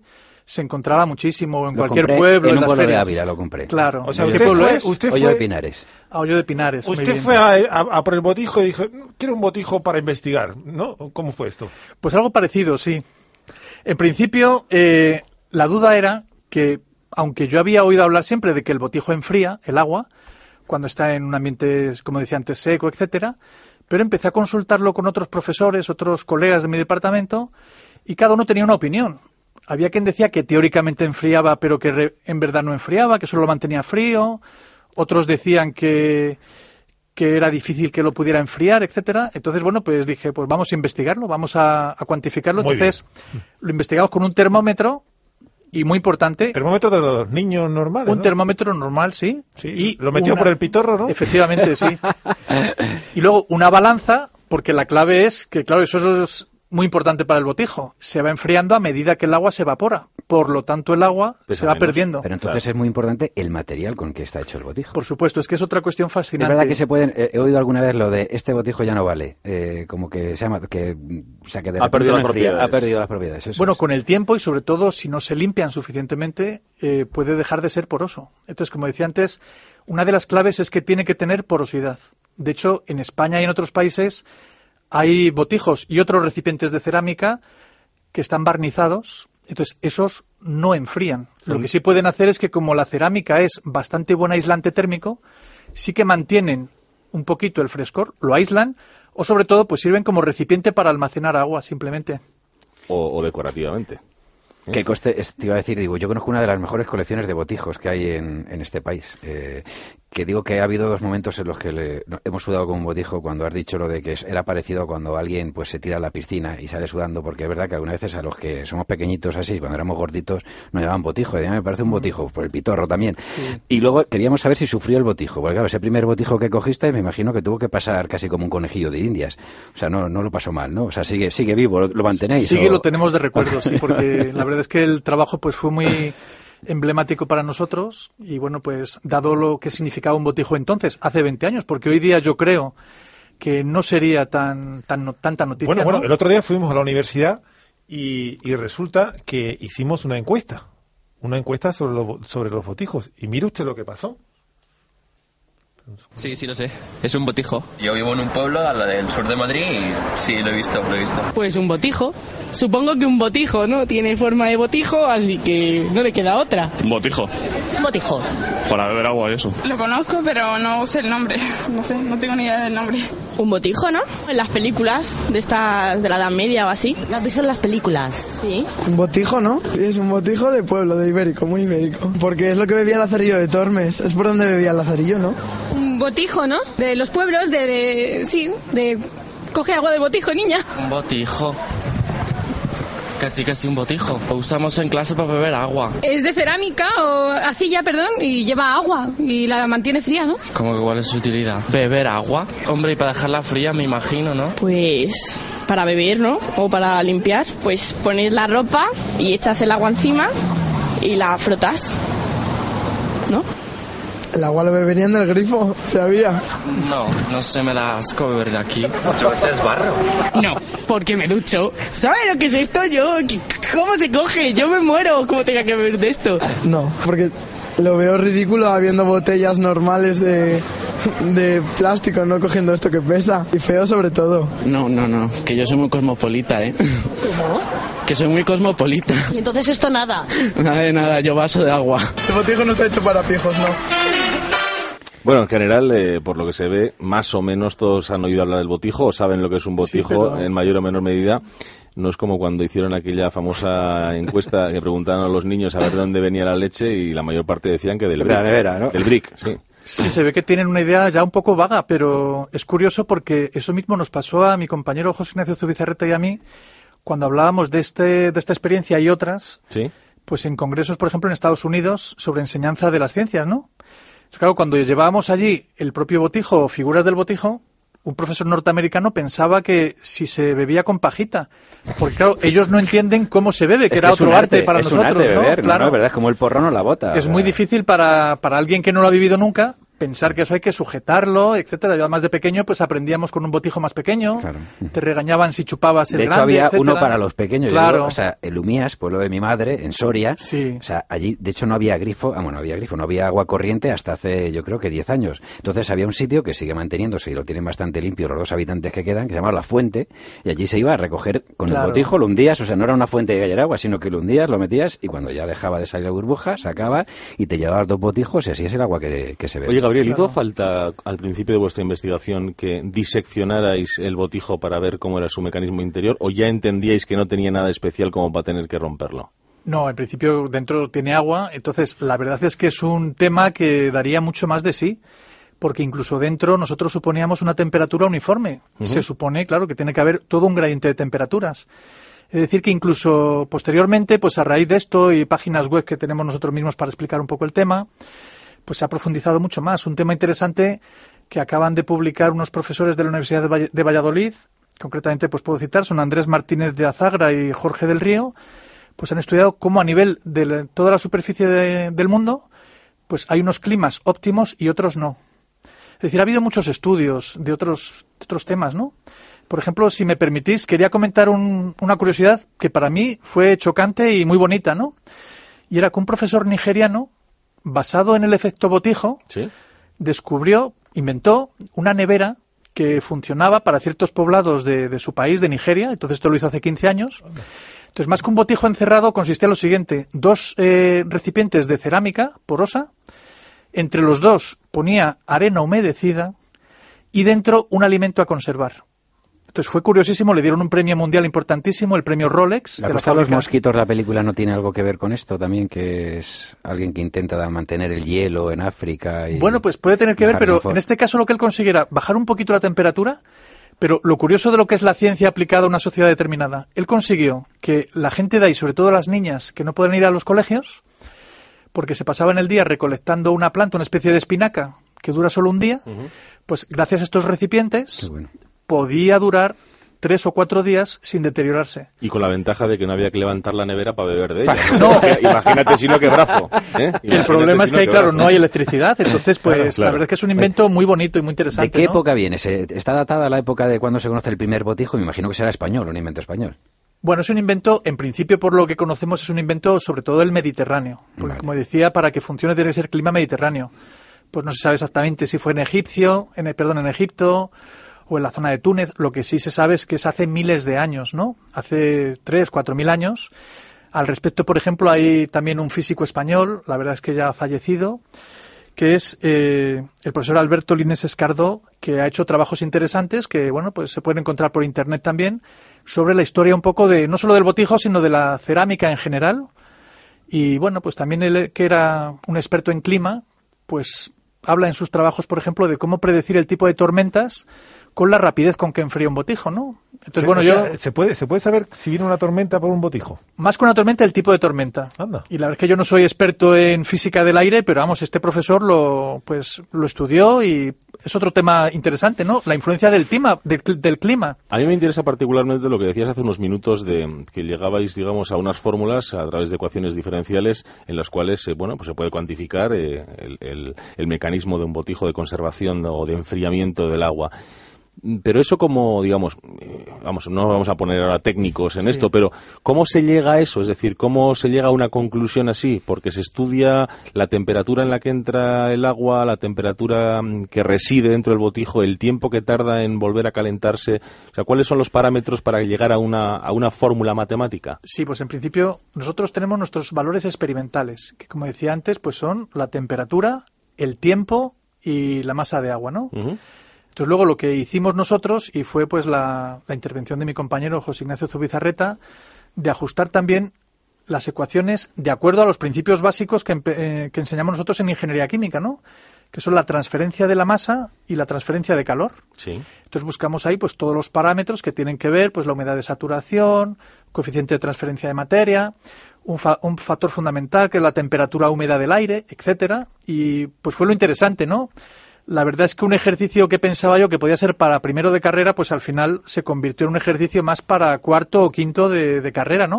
Speaker 10: se encontraba muchísimo en
Speaker 4: Lo
Speaker 10: cualquier
Speaker 4: compré
Speaker 10: pueblo,
Speaker 4: en
Speaker 10: en
Speaker 4: un
Speaker 10: las
Speaker 4: pueblo de
Speaker 10: ferias.
Speaker 4: Ávila lo compré.
Speaker 10: Claro.
Speaker 5: O sea,
Speaker 10: ¿Qué
Speaker 5: usted
Speaker 10: pueblo
Speaker 5: fue,
Speaker 10: es?
Speaker 5: usted
Speaker 4: Hoyo de
Speaker 5: fue,
Speaker 4: Pinares.
Speaker 10: A Hoyo de Pinares. muy
Speaker 5: usted
Speaker 10: bien.
Speaker 5: fue a, a- a por el botijo y dijo, quiero un botijo para investigar, ¿no? ¿Cómo fue esto?
Speaker 10: Pues algo parecido, sí. En principio, eh, la duda era que, aunque yo había oído hablar siempre de que el botijo enfría el agua, cuando está en un ambiente, como decía antes, seco, etcétera, pero empecé a consultarlo con otros profesores, otros colegas de mi departamento, y cada uno tenía una opinión. Había quien decía que teóricamente enfriaba, pero que re- en verdad no enfriaba, que solo lo mantenía frío. Otros decían que, que era difícil que lo pudiera enfriar, etcétera. Entonces, bueno, pues dije, pues vamos a investigarlo, vamos a, a cuantificarlo.
Speaker 5: Muy
Speaker 10: Entonces, lo investigamos con un termómetro y, muy importante,
Speaker 5: Termómetro de los niños normales,
Speaker 10: un
Speaker 5: ¿no?
Speaker 10: termómetro normal, sí.
Speaker 5: Sí,
Speaker 10: y
Speaker 5: lo metió
Speaker 10: una-
Speaker 5: por el pitorro, ¿no?
Speaker 10: Efectivamente, sí. Y luego una balanza, porque la clave es que, claro, eso es muy importante para el botijo. Se va enfriando a medida que el agua se evapora. Por lo tanto, el agua
Speaker 7: Pesa
Speaker 10: se va
Speaker 7: menos.
Speaker 10: perdiendo.
Speaker 4: Pero entonces es muy importante el material con que está hecho el botijo.
Speaker 10: Por supuesto, es que es otra cuestión
Speaker 4: Es
Speaker 10: fascinante.
Speaker 4: verdad que se pueden. eh, he oído alguna vez lo de este botijo ya no vale, eh, como que se llama, que, o sea, que de
Speaker 7: Ha
Speaker 4: repente
Speaker 7: perdido
Speaker 4: no
Speaker 7: las
Speaker 4: enfría,
Speaker 7: propiedades.
Speaker 4: ha perdido las propiedades. Eso
Speaker 10: Bueno,
Speaker 4: es.
Speaker 10: con el tiempo y sobre todo si no se limpian suficientemente, eh, puede dejar de ser poroso. Entonces, como decía antes, una de las claves es que tiene que tener porosidad. De hecho, en España y en otros países hay botijos y otros recipientes de cerámica que están barnizados. Entonces, esos no enfrían. Lo que sí pueden hacer es que, como la cerámica es bastante buen aislante térmico, sí que mantienen un poquito el frescor, lo aíslan, o sobre todo, pues sirven como recipiente para almacenar agua, simplemente.
Speaker 7: O, o decorativamente.
Speaker 4: ¿Qué coste? es- Te iba a decir, digo, yo conozco una de las mejores colecciones de botijos que hay en, en este país. Eh, que digo que ha habido dos momentos en los que le- no- hemos sudado con un botijo cuando has dicho lo de que es- era parecido a cuando alguien pues se tira a la piscina y sale sudando, porque es verdad que algunas veces a los que somos pequeñitos así, cuando éramos gorditos, nos llamaban botijo. Y a mí me parece un botijo, por el pitorro también. Y luego queríamos saber si sufrió el botijo, porque claro, ese primer botijo que cogiste me imagino que tuvo que pasar casi como un conejillo de indias. O sea, no, no lo pasó mal, ¿no? O sea, sigue, sigue vivo, lo, lo mantenéis.
Speaker 10: Sí que
Speaker 4: o-
Speaker 10: lo tenemos de recuerdo, sí, porque la verdad es que el trabajo pues fue muy emblemático para nosotros y bueno, pues dado lo que significaba un botijo entonces, hace veinte años, porque hoy día yo creo que no sería tan, tan no- tanta noticia.
Speaker 5: Bueno, bueno,
Speaker 10: ¿no?
Speaker 5: el otro día fuimos a la universidad y, y resulta que hicimos una encuesta, una encuesta sobre los, sobre los botijos. Y mire usted lo que pasó.
Speaker 11: Sí, sí, lo sé. Es un botijo.
Speaker 12: Yo vivo en un pueblo a la del sur de Madrid y sí, lo he visto, lo he visto.
Speaker 13: Pues un botijo. Supongo que un botijo, ¿no? Tiene forma de botijo, así que no le queda otra.
Speaker 14: Un botijo.
Speaker 13: Un botijo.
Speaker 14: Para beber agua y eso.
Speaker 15: Lo conozco, pero no sé el nombre. No sé, no tengo ni idea del nombre.
Speaker 13: Un botijo, ¿no? En las películas de estas de la Edad Media o así.
Speaker 16: ¿Lo has visto en las películas?
Speaker 13: Sí.
Speaker 17: Un botijo, ¿no? Es un botijo de pueblo, de ibérico, muy ibérico. Porque es lo que bebía Lazarillo de Tormes. Es por donde bebía Lazarillo, ¿no?
Speaker 18: Un botijo, ¿no? De los pueblos, de, de sí, de coge agua del botijo, niña.
Speaker 11: Un botijo. Casi, casi un botijo. Lo usamos en clase para beber agua.
Speaker 18: Es de cerámica o arcilla, perdón, y lleva agua y la mantiene fría, ¿no?
Speaker 11: ¿Cómo que cuál es su utilidad? ¿Beber agua? Hombre, y para dejarla fría, me imagino, ¿no?
Speaker 13: Pues para beber, ¿no? O para limpiar. Pues pones la ropa y echas el agua encima y la frotas, ¿no?
Speaker 17: El agua lo beberían del grifo, se había.
Speaker 11: No, no se me da asco beber de aquí.
Speaker 12: Yo ese es barro.
Speaker 13: No, porque me ducho. ¿Sabes lo que es esto yo? ¿Cómo se coge? Yo me muero como tenga que beber de esto.
Speaker 17: No, porque lo veo ridículo habiendo botellas normales de, de plástico, no cogiendo esto que pesa. Y feo sobre todo.
Speaker 19: No, no, no, que yo soy muy cosmopolita, ¿eh?
Speaker 16: ¿Cómo?
Speaker 19: Que soy muy cosmopolita.
Speaker 16: Y entonces esto nada.
Speaker 19: Nada de nada, yo vaso de agua.
Speaker 17: El botijo no está hecho para pijos, no.
Speaker 7: Bueno, en general, eh, por lo que se ve, más o menos todos han oído hablar del botijo o saben lo que es un botijo
Speaker 10: Sí, pero-
Speaker 7: en mayor o menor medida. No es como cuando hicieron aquella famosa encuesta que preguntaban a los niños a ver de dónde venía la leche y la mayor parte decían que del
Speaker 4: De la
Speaker 7: brick.
Speaker 4: nevera, ¿no?
Speaker 7: Del brick, sí.
Speaker 10: Sí, se ve que tienen una idea ya un poco vaga, pero es curioso porque eso mismo nos pasó a mi compañero José Ignacio Zubizarreta y a mí cuando hablábamos de, este, de esta experiencia y otras,
Speaker 7: Sí.
Speaker 10: pues en congresos, por ejemplo, en Estados Unidos sobre enseñanza de las ciencias, ¿no? Pues claro, cuando llevábamos allí el propio botijo o figuras del botijo, un profesor norteamericano pensaba que si se bebía con pajita, porque claro, ellos no entienden cómo se bebe, que
Speaker 4: Es
Speaker 10: era
Speaker 4: que es
Speaker 10: otro
Speaker 4: un
Speaker 10: arte, para
Speaker 4: es un
Speaker 10: nosotros,
Speaker 4: arte
Speaker 10: ¿no?
Speaker 4: beber, ¿no?
Speaker 10: Claro.
Speaker 4: ¿Verdad? Es como el porro no la bota.
Speaker 10: Es
Speaker 4: o
Speaker 10: muy
Speaker 4: sea.
Speaker 10: difícil para, para alguien que no lo ha vivido nunca pensar que eso hay que sujetarlo, etcétera. Yo además de pequeño pues aprendíamos con un botijo más pequeño, claro. Te regañaban si chupabas el
Speaker 4: grande. De hecho
Speaker 10: grande,
Speaker 4: había
Speaker 10: etcétera.
Speaker 4: uno para los pequeños,
Speaker 10: claro.
Speaker 4: Digo, o sea, el Umías, pueblo de mi madre, en Soria,
Speaker 10: sí.
Speaker 4: O sea, allí de hecho no había grifo, ah, bueno, había grifo, no había agua corriente hasta hace yo creo que diez años. Entonces había un sitio que sigue manteniéndose y lo tienen bastante limpio los dos habitantes que quedan, que se llama La Fuente, y allí se iba a recoger con claro. el botijo, lo hundías, o sea, no era una fuente de gallar agua, sino que lo hundías, lo metías y cuando ya dejaba de salir la burbuja, sacabas y te llevabas dos botijos y así es el agua que, que se ve.
Speaker 7: Oye, Gabriel, ¿hizo
Speaker 10: claro.
Speaker 7: falta al principio de vuestra investigación que diseccionarais el botijo para ver cómo era su mecanismo interior o ya entendíais que no tenía nada especial como para tener que romperlo?
Speaker 10: No, en principio dentro tiene agua, entonces la verdad es que es un tema que daría mucho más de sí, porque incluso dentro nosotros suponíamos una temperatura uniforme. Uh-huh. Se supone, claro, que tiene que haber todo un gradiente de temperaturas. Es decir, que incluso posteriormente, pues a raíz de esto y páginas web que tenemos nosotros mismos para explicar un poco el tema, pues se ha profundizado mucho más. Un tema interesante que acaban de publicar unos profesores de la Universidad de, Vall- de Valladolid, concretamente pues puedo citar, son Andrés Martínez de Azagra y Jorge del Río, pues han estudiado cómo a nivel de la, toda la superficie de, del mundo, pues hay unos climas óptimos y otros no. Es decir, ha habido muchos estudios de otros, de otros temas, ¿no? Por ejemplo, si me permitís, quería comentar un, una curiosidad que para mí fue chocante y muy bonita, ¿no? Y era que un profesor nigeriano, basado en el efecto botijo,
Speaker 7: ¿sí?
Speaker 10: descubrió, inventó una nevera que funcionaba para ciertos poblados de, de su país, de Nigeria. Entonces esto lo hizo hace quince años. Entonces, más que un botijo encerrado, consistía en lo siguiente. Dos eh, recipientes de cerámica porosa, entre los dos ponía arena humedecida y dentro un alimento a conservar. Entonces fue curiosísimo, le dieron un premio mundial importantísimo, el premio Rolex.
Speaker 4: La Costa de los Mosquitos, la película, no tiene algo que ver con esto también, que es alguien que intenta mantener el hielo en África. Y
Speaker 10: bueno, pues puede tener que ver, pero en este caso lo que él consigue era bajar un poquito la temperatura, pero lo curioso de lo que es la ciencia aplicada a una sociedad determinada, él consiguió que la gente de ahí, sobre todo las niñas que no pueden ir a los colegios, porque se pasaban el día recolectando una planta, una especie de espinaca, que dura solo un día, uh-huh. pues gracias a estos recipientes bueno. podía durar tres o cuatro días sin deteriorarse.
Speaker 7: Y con la ventaja de que no había que levantar la nevera para beber de ella. No. Imagínate si no que brazo. ¿eh?
Speaker 10: El problema es que, hay, claro, no hay electricidad, entonces pues claro, claro. la verdad es que es un invento muy bonito y muy interesante.
Speaker 4: ¿De qué
Speaker 10: ¿no?
Speaker 4: época viene? ¿Está datada la época de cuando se conoce el primer botijo? Me imagino que será español, un invento español.
Speaker 10: Bueno, es un invento, en principio, por lo que conocemos, es un invento sobre todo del Mediterráneo. Porque, vale. como decía, para que funcione tiene que ser clima mediterráneo. Pues no se sabe exactamente si fue en egipcio, en, perdón, en Egipto o en la zona de Túnez. Lo que sí se sabe es que es hace miles de años, ¿no? Hace tres, cuatro mil años. Al respecto, por ejemplo, hay también un físico español, la verdad es que ya ha fallecido, que es eh, el profesor Alberto Lines Escardó, que ha hecho trabajos interesantes que, bueno, pues se pueden encontrar por internet también, sobre la historia un poco de, no solo del botijo, sino de la cerámica en general. Y, bueno, pues también él, que era un experto en clima, pues habla en sus trabajos, por ejemplo, de cómo predecir el tipo de tormentas con la rapidez con que enfría un botijo, ¿no? Entonces,
Speaker 5: se,
Speaker 10: bueno,
Speaker 5: o
Speaker 10: yo...
Speaker 5: sea, ¿se puede, ¿Se puede saber si viene una tormenta por un botijo?
Speaker 10: Más que una tormenta, el tipo de tormenta.
Speaker 5: Anda.
Speaker 10: Y la verdad es que yo no soy experto en física del aire, pero vamos, este profesor lo pues lo estudió y es otro tema interesante, ¿no? La influencia del clima, del, del clima.
Speaker 7: A mí me interesa particularmente lo que decías hace unos minutos de que llegabais, digamos, a unas fórmulas a través de ecuaciones diferenciales en las cuales, eh, bueno, pues se puede cuantificar eh, el, el, el mecanismo de un botijo de conservación o de enfriamiento del agua. Pero eso como, digamos, vamos, no vamos a poner ahora técnicos en sí. esto, pero ¿cómo se llega a eso? Es decir, ¿cómo se llega a una conclusión así? Porque se estudia la temperatura en la que entra el agua, la temperatura que reside dentro del botijo, el tiempo que tarda en volver a calentarse. O sea, ¿cuáles son los parámetros para llegar a una, a una fórmula matemática?
Speaker 10: Sí, pues en principio nosotros tenemos nuestros valores experimentales, que como decía antes, pues son la temperatura, el tiempo y la masa de agua, ¿no? Uh-huh. Entonces luego lo que hicimos nosotros, y fue pues la, la intervención de mi compañero José Ignacio Zubizarreta, de ajustar también las ecuaciones de acuerdo a los principios básicos que, eh, que enseñamos nosotros en ingeniería química, ¿no? Que son la transferencia de la masa y la transferencia de calor.
Speaker 7: Sí.
Speaker 10: Entonces buscamos ahí pues todos los parámetros que tienen que ver, pues la humedad de saturación, coeficiente de transferencia de materia, un, fa- un factor fundamental que es la temperatura húmeda del aire, etcétera. Y pues fue lo interesante, ¿no? La verdad es que un ejercicio que pensaba yo que podía ser para primero de carrera, pues al final se convirtió en un ejercicio más para cuarto o quinto de, de carrera, ¿no?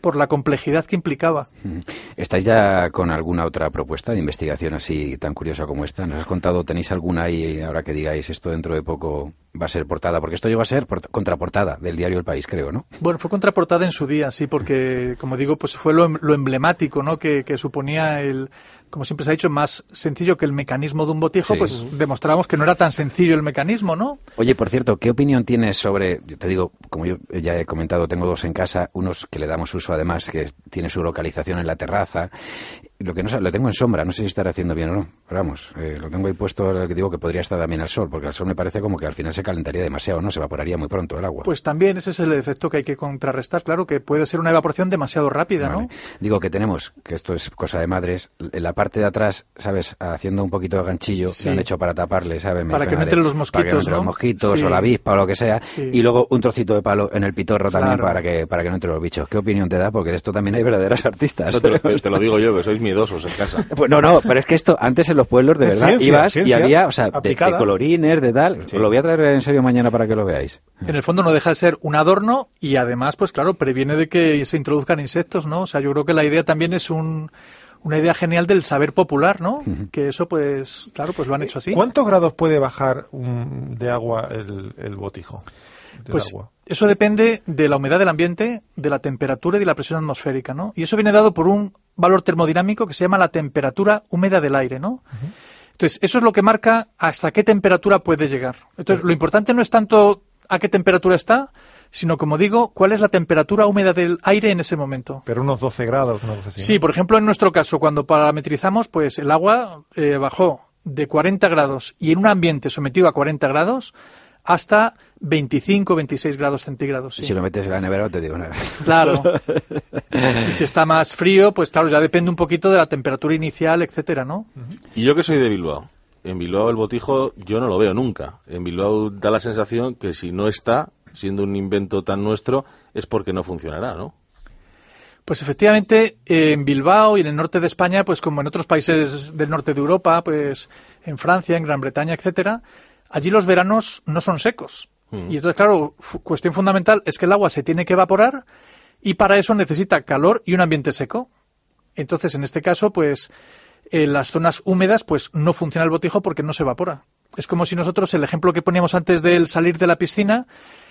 Speaker 10: por la complejidad que implicaba.
Speaker 4: ¿Estáis ya con alguna otra propuesta de investigación así tan curiosa como esta? ¿Nos has contado, tenéis alguna ahí ahora que digáis esto dentro de poco va a ser portada? Porque esto llegó a ser port- contraportada del diario El País, creo, ¿no?
Speaker 10: Bueno, fue contraportada en su día, sí, porque, como digo, pues fue lo, em- lo emblemático, ¿no?, que, que suponía el, como siempre se ha dicho, más sencillo que el mecanismo de un botijo,
Speaker 4: Sí.
Speaker 10: pues demostramos que no era tan sencillo el mecanismo, ¿no?
Speaker 4: Oye, por cierto, ¿qué opinión tienes sobre, yo te digo, como yo ya he comentado, tengo dos en casa, unos que le damos uso además, que es- tiene su localización en la terraza, lo que no sé, lo tengo en sombra, no sé si estará haciendo bien o no, pero vamos, eh, lo tengo ahí puesto, lo que digo que podría estar también al sol, porque al sol me parece como que al final se calentaría demasiado, ¿no? Se evaporaría muy pronto el agua.
Speaker 10: Pues también ese es el efecto que hay que contrarrestar, claro, que puede ser una evaporación demasiado rápida,
Speaker 4: Vale.
Speaker 10: ¿no?
Speaker 4: Digo que tenemos, que esto es cosa de madres, en la parte de atrás, ¿sabes? Haciendo un poquito de ganchillo,
Speaker 10: Sí.
Speaker 4: lo han hecho para taparle, ¿sabes?
Speaker 10: Para que no
Speaker 4: Vale,
Speaker 10: entren los
Speaker 4: Para que no
Speaker 10: mosquitos,
Speaker 4: entren los
Speaker 10: ¿no?
Speaker 4: mosquitos
Speaker 10: Sí.
Speaker 4: o la avispa o lo que sea.
Speaker 10: Sí.
Speaker 4: Y luego un trocito de palo en el pitorro también
Speaker 10: Claro.
Speaker 4: para que para que no entren los bichos. ¿Qué opinión te da? Porque de esto también hay verdaderas artistas.
Speaker 7: No, te, lo, te lo digo yo, que sois miedosos en casa.
Speaker 4: Pues no, no, pero es que esto, antes en los pueblos, de
Speaker 5: Es
Speaker 4: verdad,
Speaker 5: ciencia,
Speaker 4: ibas
Speaker 5: ciencia
Speaker 4: y había, o sea, de, de
Speaker 5: aplicada.
Speaker 4: colorines, de tal. Os lo voy a traer en serio mañana para que lo veáis.
Speaker 10: En el fondo no deja de ser un adorno y además, pues claro, previene de que se introduzcan insectos, ¿no? O sea, yo creo que la idea también es un, una idea genial del saber popular, ¿no? Que eso, pues, claro, pues lo han hecho así.
Speaker 5: ¿Cuántos grados puede bajar un- de agua el, el botijo? Del
Speaker 10: Pues
Speaker 5: agua.
Speaker 10: eso depende de la humedad del ambiente, de la temperatura y de la presión atmosférica, ¿no? Y eso viene dado por un valor termodinámico que se llama la temperatura húmeda del aire, ¿no? Entonces, eso es lo que marca hasta qué temperatura puede llegar. Entonces, lo importante no es tanto a qué temperatura está, sino, como digo, cuál es la temperatura húmeda del aire en ese momento.
Speaker 5: Pero unos doce grados, una cosa así.
Speaker 10: Sí, por ejemplo, en nuestro caso, cuando parametrizamos, pues el agua eh, bajó de cuarenta grados y en un ambiente sometido a cuarenta grados hasta veinticinco, veintiséis grados centígrados. Sí.
Speaker 4: Si lo metes en la nevera, no te digo nada.
Speaker 10: Claro. Y si está más frío, pues claro, ya depende un poquito de la temperatura inicial, etcétera, ¿no?
Speaker 7: Y yo que soy de Bilbao, en Bilbao el botijo yo no lo veo nunca. En Bilbao da la sensación que si no está, siendo un invento tan nuestro, es porque no funcionará, ¿no?
Speaker 10: Pues efectivamente, eh, en Bilbao y en el norte de España, pues como en otros países del norte de Europa, pues en Francia, en Gran Bretaña, etcétera, allí los veranos no son secos.
Speaker 7: Mm.
Speaker 10: Y entonces, claro, fu- cuestión fundamental es que el agua se tiene que evaporar y para eso necesita calor y un ambiente seco. Entonces, en este caso, pues en las zonas húmedas, pues no funciona el botijo porque no se evapora. Es como si nosotros, el ejemplo que poníamos antes del salir de la piscina,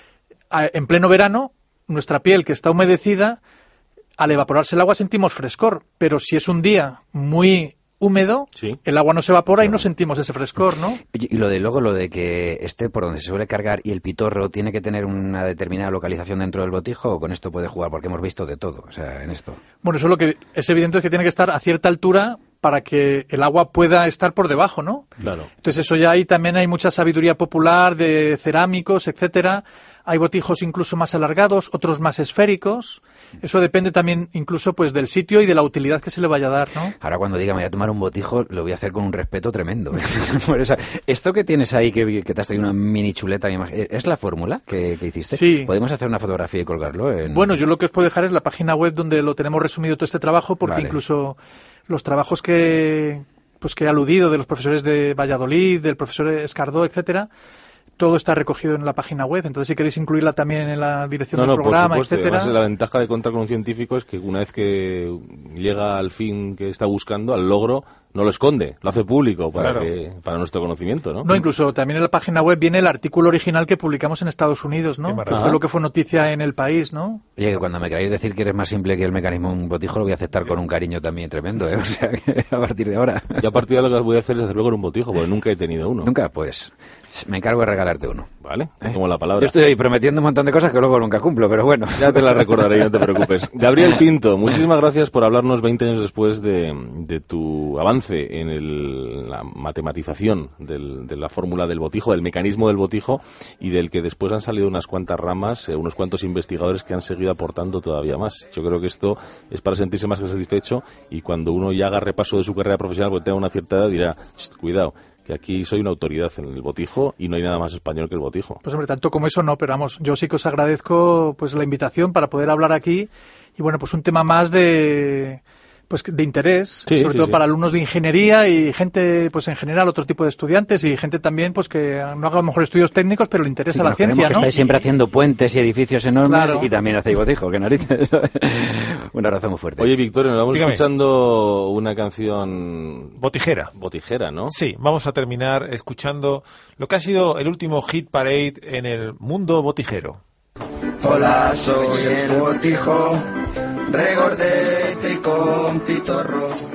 Speaker 10: a- en pleno verano, nuestra piel que está humedecida, al evaporarse el agua sentimos frescor, pero si es un día muy húmedo,
Speaker 7: Sí.
Speaker 10: el agua no se evapora y no sentimos ese frescor, ¿no?
Speaker 4: Oye, y lo de luego, lo de que esté por donde se suele cargar y el pitorro tiene que tener una determinada localización dentro del botijo, o con esto puede jugar, porque hemos visto de todo, o sea, en esto.
Speaker 10: Bueno, eso lo que es evidente es que tiene que estar a cierta altura para que el agua pueda estar por debajo, ¿no?
Speaker 7: Claro.
Speaker 10: Entonces eso ya ahí también hay mucha sabiduría popular de cerámicos, etcétera. Hay botijos incluso más alargados, otros más esféricos. Eso depende también incluso pues del sitio y de la utilidad que se le vaya a dar, ¿no?
Speaker 4: Ahora cuando diga me voy a tomar un botijo, lo voy a hacer con un respeto tremendo. Por esa- esto que tienes ahí, que, que te has traído una mini chuleta, me imag- ¿es la fórmula que, que hiciste?
Speaker 10: Sí.
Speaker 4: ¿Podemos hacer una fotografía y colgarlo? En...
Speaker 10: Bueno, yo lo que os puedo dejar es la página web donde lo tenemos resumido todo este trabajo, porque
Speaker 4: Vale.
Speaker 10: incluso los trabajos que pues que he aludido de los profesores de Valladolid, del profesor Escardó, etcétera, todo está recogido en la página web. Entonces, si queréis incluirla también en la dirección
Speaker 7: No,
Speaker 10: del
Speaker 7: no, por
Speaker 10: programa,
Speaker 7: supuesto.
Speaker 10: etcétera.
Speaker 7: Además, la ventaja de contar con un científico es que una vez que llega al fin que está buscando, al logro, no lo esconde, lo hace público para,
Speaker 10: Claro.
Speaker 7: que- para nuestro conocimiento, ¿no?
Speaker 10: No, incluso también en la página web viene el artículo original que publicamos en Estados Unidos, ¿no? Que
Speaker 4: maravilla.
Speaker 10: fue lo que fue noticia en el país, ¿no?
Speaker 4: Oye, que cuando me queráis decir que eres más simple que el mecanismo de un botijo, lo voy a aceptar con un cariño también tremendo, ¿eh? O sea, que a partir de ahora...
Speaker 7: Yo a partir de ahora lo que voy a hacer es hacerlo con un botijo, porque nunca he tenido uno.
Speaker 4: Nunca, pues me encargo de regalarte uno.
Speaker 7: Vale,
Speaker 4: ¿Eh?
Speaker 7: como la palabra.
Speaker 4: Yo estoy ahí prometiendo un montón de cosas que luego nunca cumplo, pero bueno.
Speaker 7: Ya te la recordaré, no te preocupes. Gabriel Pinto, muchísimas gracias por hablarnos veinte años después de, de tu avance en el, la matematización del- de la fórmula del botijo, del mecanismo del botijo, y del que después han salido unas cuantas ramas, eh, unos cuantos investigadores que han seguido aportando todavía más. Yo creo que esto es para sentirse más que satisfecho, y cuando uno ya haga repaso de su carrera profesional, porque tenga una cierta edad, dirá, "Ch, cuidado, que aquí soy una autoridad en el botijo y no hay nada más español que el botijo".
Speaker 10: Pues hombre, tanto como eso no, pero vamos, yo sí que os agradezco pues la invitación para poder hablar aquí y bueno, pues un tema más de pues de interés,
Speaker 7: Sí,
Speaker 10: sobre
Speaker 7: sí,
Speaker 10: todo
Speaker 7: sí.
Speaker 10: para alumnos de ingeniería y gente, pues en general, otro tipo de estudiantes y gente también, pues que no haga a lo mejor estudios técnicos, pero le interesa
Speaker 4: Sí, que
Speaker 10: la
Speaker 4: nos creemos
Speaker 10: ciencia,
Speaker 4: que
Speaker 10: ¿no?
Speaker 4: estáis siempre haciendo puentes y edificios enormes
Speaker 10: Claro.
Speaker 4: y también hacéis botijo, que narices. Un abrazo muy fuerte.
Speaker 7: Oye, Victorio, nos vamos
Speaker 5: Dígame.
Speaker 7: escuchando una canción...
Speaker 5: Botijera.
Speaker 7: Botijera, ¿no?
Speaker 5: Sí, vamos a terminar escuchando lo que ha sido el último hit parade en el mundo botijero.
Speaker 14: Hola, soy el botijo, regordete y con pitorros.